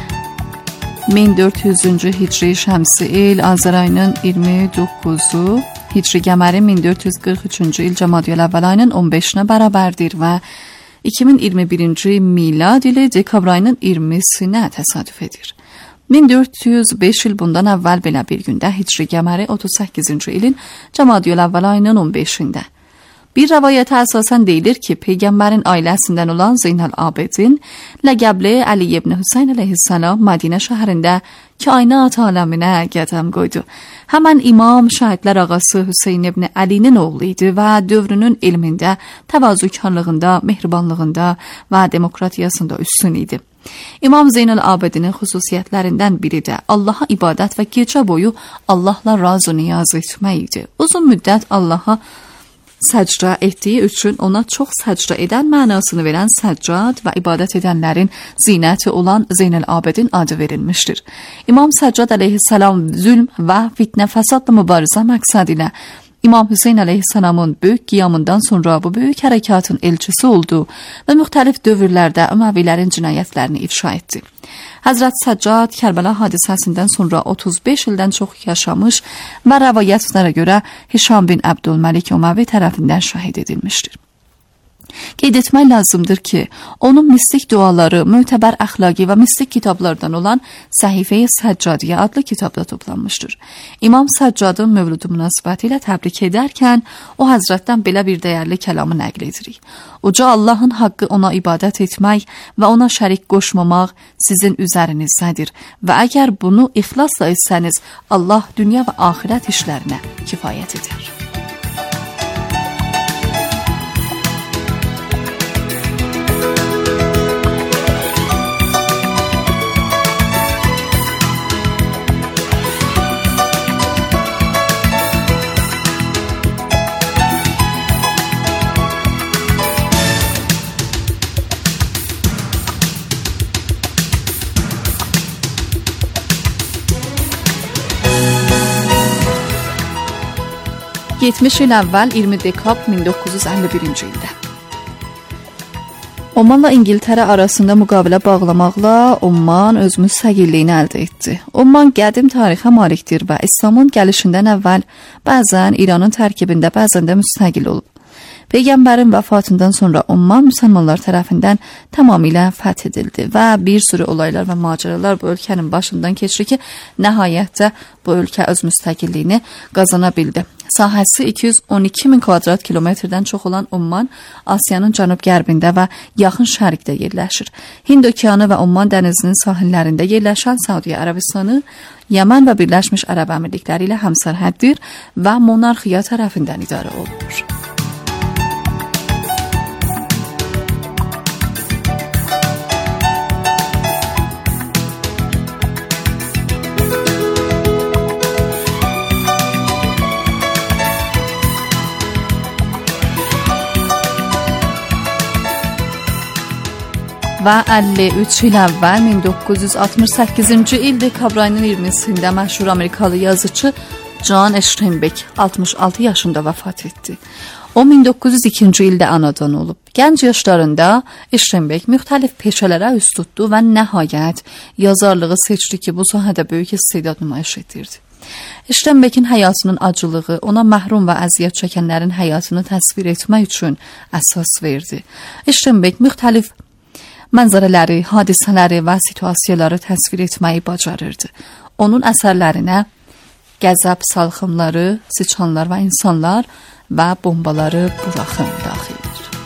min dörd yüzüncü Hicri şəmsi il Azər ayının iyirmi doqquzu, Hicri qəməri min dörd yüz qırx üçüncü il Cəmadiyül Əvvəl ayının on beşinə bərabərdir və iki min iyirmi birinci milad ili dekabr ayının iyirmisinə təsadüf edir. min dörd yüz beş il bundan əvvəl belə bir gündə Hicri qəməri otuz səkkizinci ilin Cəmadiyül Əvvəl ayının on beşində. Bir rəvayətə əsasən deyilir ki, Peyğəmbərin ailəsindən olan Zeynəl Abidin ləqəbli Əli ibn Hüseyn əleyhissalam Mədinə şəhərində kainat aləminə qədəm qoydu. Həmən imam şəhidlər ağası Hüseyn ibn Əlinin oğlu idi və dövrünün elmində, təvazökarlığında, mehribanlığında və demokratiyasında üstün idi. İmam Zeynəl Abidinin xüsusiyyətlərindən biri də Allaha ibadət və gecə boyu Allahla razı niyaz etmək idi. Uzun müddət Allaha səcdə etdiyi üçün ona çox səcdə edən mənasını verən səccad və ibadət edənlərin zinəti olan Zeynəl Abidin adı verilmişdir. İmam Səccad əleyhissalam zülm və fitnə fəsadla mübarizə məqsədi ilə İmam Hüseyn əleyhissalamın böyük qiyamından sonra bu böyük hərəkatın elçisi oldu və müxtəlif dövrlərdə Əməvilərin cinayətlərini ifşa etdi. Həzrət Səccad Kərbəla hadisəsindən sonra otuz beş ildən çox yaşamış və rəvayətlərə görə Hişam bin Əbdülməlik Əməvi tərəfindən şəhid edilmişdir. Qeyd etmək lazımdır ki, onun mistik duaları mötəbər əxlaqi və mistik kitablardan olan Səhifə-i Səccadiyyə adlı kitabda toplanmışdır. İmam Səccadın mövludu münasibəti ilə təbrik edərkən o həzrətdən belə bir dəyərli kəlamı nəql edirik. Uca Allahın haqqı ona ibadət etmək və ona şərik qoşmamaq sizin üzərinizdədir və əgər bunu ixlasla etsəniz, Allah dünya və axirət işlərinə kifayət edər. yetmiş il əvvəl iyirmi dekabr min doqquz yüz əlli birinci ildə. Omanla İngiltərə arasında müqavilə bağlamaqla Oman öz müstəqilliyini əldə etdi. Oman qədim tarixə malikdir və İslamın gəlişindən əvvəl bəzən İranın tərkibində, bəzən də müstəqil olub. Peyğəmbərin vəfatından sonra Oman müsəlmanlar tərəfindən tamamilə fəth edildi və bir sürü olaylar və macəralar bu ölkənin başından keçdi ki, nəhayətdə bu ölkə öz müstəqilliyini qazana bildi. Sahəsi iki yüz on iki min kvadrat kilometrdən çox olan Oman, Asiyanın cənub-qərbində və yaxın şərqdə yerləşir. Hind okeanı və Oman dənizinin sahillərində yerləşən Səudiyyə Ərəbistanı, Yəmən və Birləşmiş Ərəb Əmirlikləri ilə həmsərhəddir və monarxiya tərəfindən idarə olunur. Və əlli üç il əvvəl min doqquz yüz altmış səkkizinci il dekabr ayının iyirmisində məşhur Amerikalı yazıcı Can Eşrembek altmış altı yaşında vəfat etdi. O min doqquz yüz ikinci ildə anadan olub. Gənc yaşlarında Eşrembek müxtəlif peşələrə üz tutdu və nəhayət yazarlığı seçdi ki, bu sahədə böyük istedad nümayiş etdirdi. Eşrembekin həyatının acılığı ona məhrum və əziyyət çəkənlərin həyatını təsvir etmək üçün əsas verdi. Eşrembek müxtəlif mənzərələri, hadisələri və situasiyaları təsvir etməyi bacarırdı. Onun əsərlərinə qəzəb salxımları, sıçanlar və insanlar və bombaları buraxın daxildir.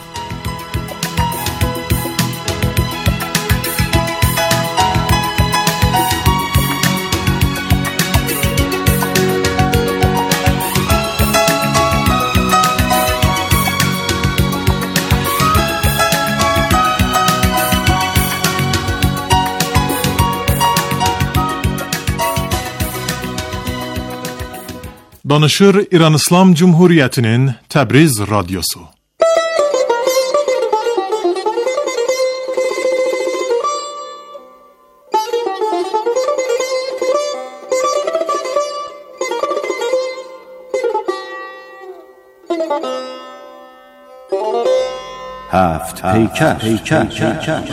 Danışır İran İslam Cumhuriyeti'nin Təbriz Radyosu. Heft Peyker, Peyker, Peyker.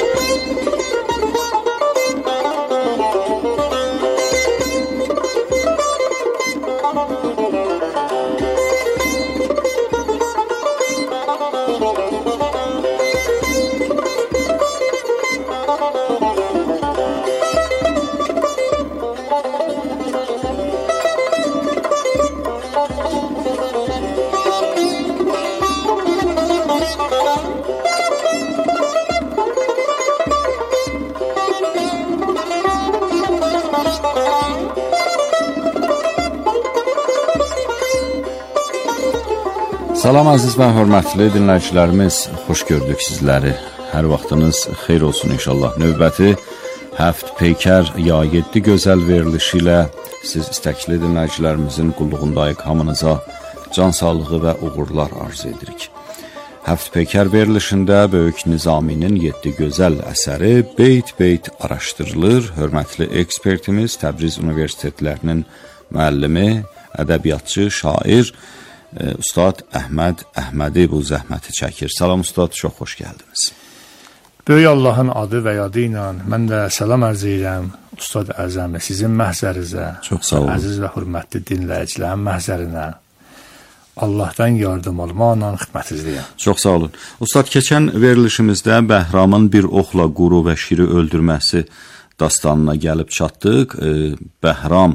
Salam əziz və hörmətli dinləyicilərimiz, xoş gördük sizləri. Hər vaxtınız xeyir olsun inşallah. Növbəti Heft Peyker ya yeddi gözəl verilişi ilə siz istəkli dinləyicilərimizin qulluğundayıq. Hamınıza can sağlığı və uğurlar arzu edirik. Heft Peyker verilişində Böyük Nizaminin yeddi gözəl əsəri beyt-beyt araşdırılır. Hörmətli ekspertimiz, Təbriz Universitetlərinin müəllimi, ədəbiyyatçı, şair Ustad Əhməd Əhmədi bu zəhməti çəkir. Salam Ustad, çox xoş gəldiniz. Böyük Allahın adı və yadı ilə mən də salam ərz edirəm Ustad Əzəmi, sizin məhzərinizə, çox sağ olun. Əziz və hörmətli dinləyicilərin məhzərinə Allahdan yardım almaqla xidmətinizdəyəm. Çox sağ olun. Ustad, keçən verilişimizdə Bəhramın bir oxla quru və şiri öldürməsi dastanına gəlib çatdıq. Bəhram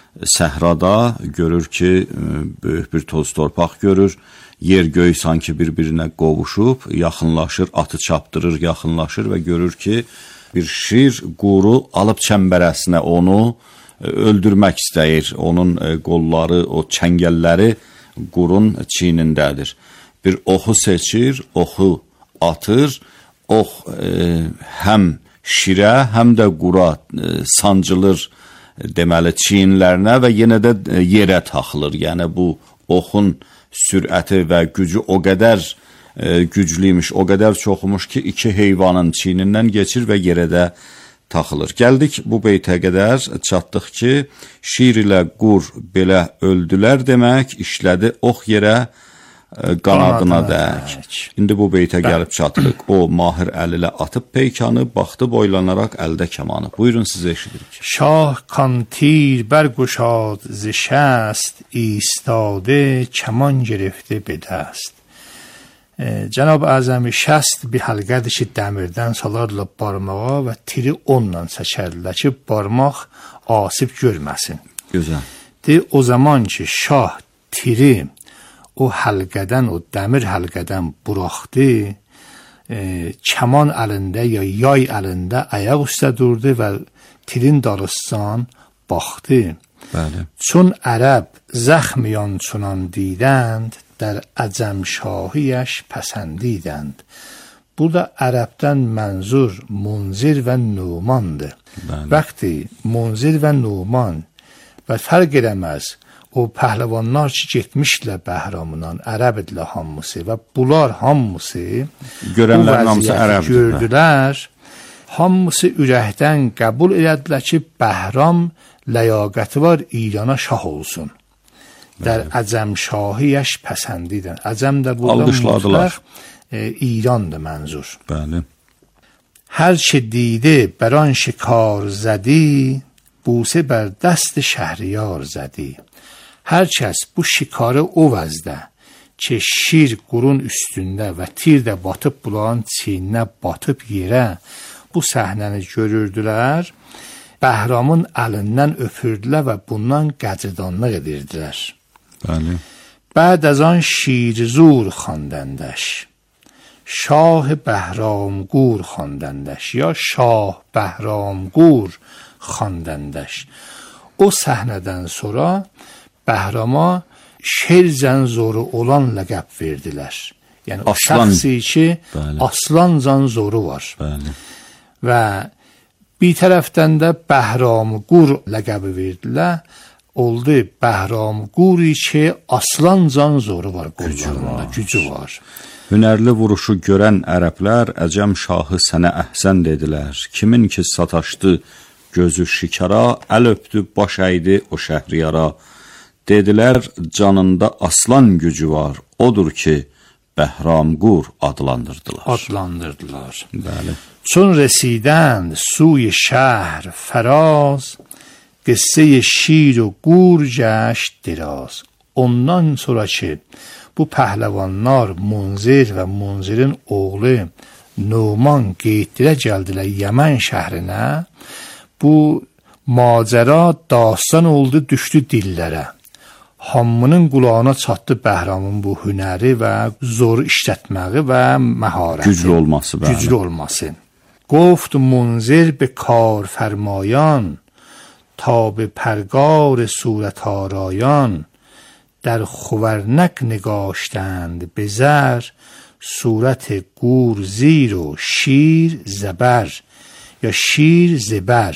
səhrada görür ki, böyük bir toz torpaq görür, yer göy sanki bir-birinə qovuşub, yaxınlaşır, atı çapdırır, yaxınlaşır və görür ki, bir şir quru alıb çəmbərəsinə onu öldürmək istəyir. Onun qolları, o çəngəlləri qurun çiynindədir. Bir oxu seçir, oxu atır, ox e, həm şirə, həm də qura e, sancılır, deməli çiyinlərinə və yenə də yerə taxılır. Yəni bu oxun sürəti və gücü o qədər e, güclüymüş, o qədər çoxmuş ki, iki heyvanın çiynindən geçir və yerə də taxılır. Gəldik bu beytə qədər, çatdıq ki, şir ilə qur belə öldülər demək, işlədi ox yerə e, qanadına dək. İndi bu beytə gəlib çatdıq. O mahir əl ilə atıb peykanı, baxdı boylanaraq əldə kamanı. Buyurun, sizi eşidirik. Şah kantir berguşad ز شست ایستاده کمان گرفته به دست. Cənab Əzəmi şəst bir həlqədir dəmirdən salardılar barmağa və tiri onunla çəkərdilər ki, barmaq asib görməsin. Gözəl. De, o zaman ki, şah tiri o həlqədən, o dəmir həlqədən buraxdı, e, kəman əlində ya yay əlində ayaq üstə durdu və tirin darıstan baxdı. Bəli. Çون ərəb zəxmiyan çunan didənd, در عجم شاهیش پسندیدند. Burada ərəbdən mənzur Munzir və Numandır. Bəli. Vəqti Munzir və Numan və fərq eləməz o pəhləvanlar ki getmişlər Bəhramından, ərəb idilər hamısı və bunlar hamısı görənlərin hamısı ərəbdir. Gördülər, hamısı ürəkdən qəbul elədilər ki, Bəhram لیاقت var İrana şah olsun. در عجم şahiyəş پسندیدن. عجم da burada mutlaq e, İrandır mənzur. Bəli. هر چه دیده بر آن شکار زدی بوسه بر دست شهریار زدی. Hər kəs bu şikarı o vəzdə ki şir qurun üstündə və tir də batıb bulağın çiyninə batıb yerə bu səhnəni görürdülər. Bəhramın əlindən öpürdülər və bundan qədirdanlıq edirdilər. Bəli. بعد از آن شیرزور خواندندش شاه بهرامگور خواندندش یا شاه بهرامگور خواندندش. O səhnədən sonra Bəhrama şer zənzoru olan ləqəb verdilər. Yəni o şəxsi ki bəli. Aslan zənzoru var. Bəli. Və bir tərəfdən də Bəhramqur ləqəbi verdilər. Oldu Bəhramquri ki aslan zənzoru var, qollarında gücü var. Hünərli vuruşu görən ərəblər Əcəm şahı sənə əhsən dedilər. Kimin ki sataşdı gözü şikara, əl öpdü baş əydi o şəhriyara. Dedilər canında aslan gücü var, odur ki Bəhramqur adlandırdılar. Adlandırdılar. Bəli. چون رسیدند سوی شهر فراز قصه شیر و گور گشت دراز. Ondan sonra ki bu pəhləvanlar Munzir və Munzirin oğlu Numan qeyddirə gəldilər Yəmən şəhrinə. Bu macəra dastan oldu, düşdü dillərə. Hamının qulağına çatdı Bəhramın bu hünəri və zor işlətməyi və məharəti. Güclü olması. Bəli. Güclü olması. گفت منذر به کارفرمایان تا به پرگار صورت آرایان در خورنک نگاشتند به زر صورت گور زیر و شیر زبر یا شیر زبر.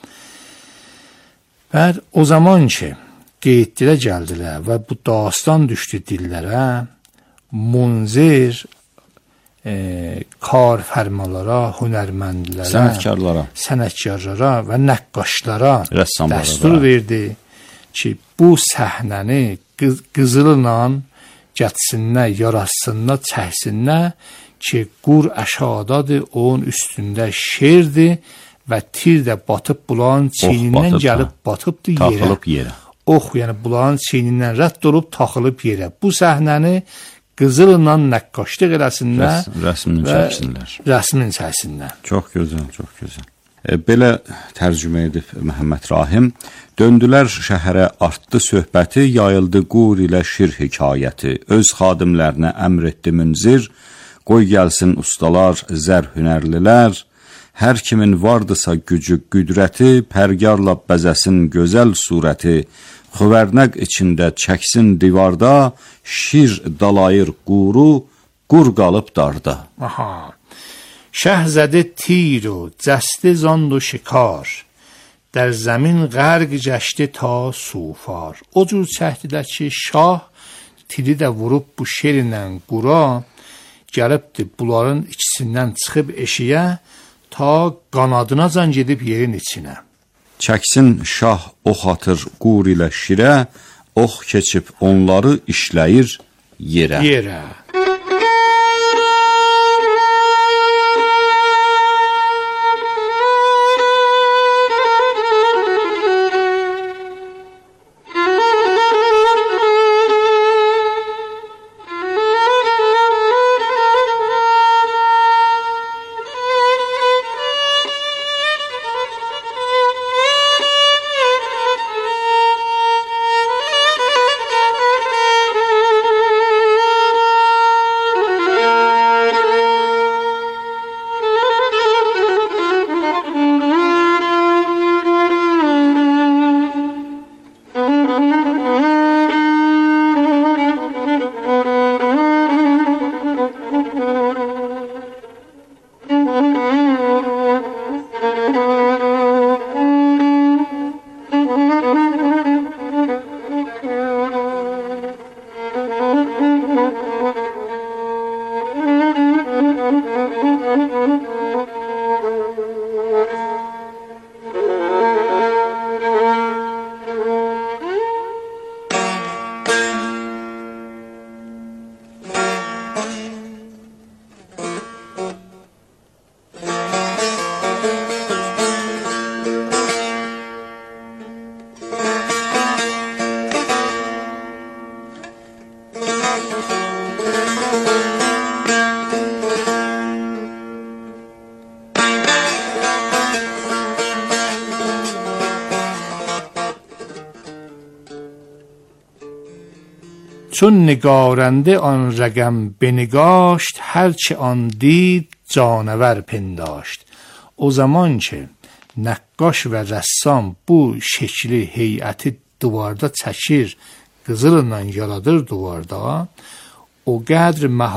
بعد o zaman ki qeyddirə gəldilər və bu dastan düşdü dillərə, Munzir e, karfərmalara, hünərməndlərə, sənətkarlara, sənətkarlara və nəqqaşlara rəssamlara dəstur verdi ki, bu səhnəni qız, qızılla gətsinlər, yarasınlar, çəksinlər ki, qur əşadadır, onun üstündə şerdir və tir də batıb bulağın çiynindən oh, gəlib batıbdır yerə. Taxılıb yerə. Ox, yəni bulağın çiynindən rədd olub taxılıb yerə. Bu səhnəni qızılla nəqqaşlıq eləsinlər, Rəs, rəsmini çəksinlər. Rəsmini çəksinlər. Çox gözəl, çox gözəl. E, belə tərcümə edib Məhəmməd Rahim. Döndülər şəhərə, artdı söhbəti, yayıldı qur ilə şir hekayəti. Öz xadimlərinə əmr etdi Münzir, qoy gəlsin ustalar, zər hünərlilər. Hər kimin vardısa gücü, qüdrəti, pərgarla bəzəsin gözəl surəti. Xövərnəq içində çəksin divarda, şir dalayır quru, qur qalıb darda. Aha. شهزده تیر و جسته زاند و شکار در زمین غرق گشته تا سوفار. O cür çəkdilər ki, şah tiri də vurub bu şerinlə qura, gəlibdir bunların ikisindən çıxıb eşiyə, ta qanadınacan gedib yerin içinə. Çəksin şah ox atır qur ilə şirə, ox keçib onları işləyir yerə. Yerə. چون نگارنده آن رقم بنگاشت، هرچه آن دید جانور پنداشت. O zaman ki nəqqaş və rəssam bu şəkli, heyəti duvarda çəkir, qızılla yaradır duvarda, o qədr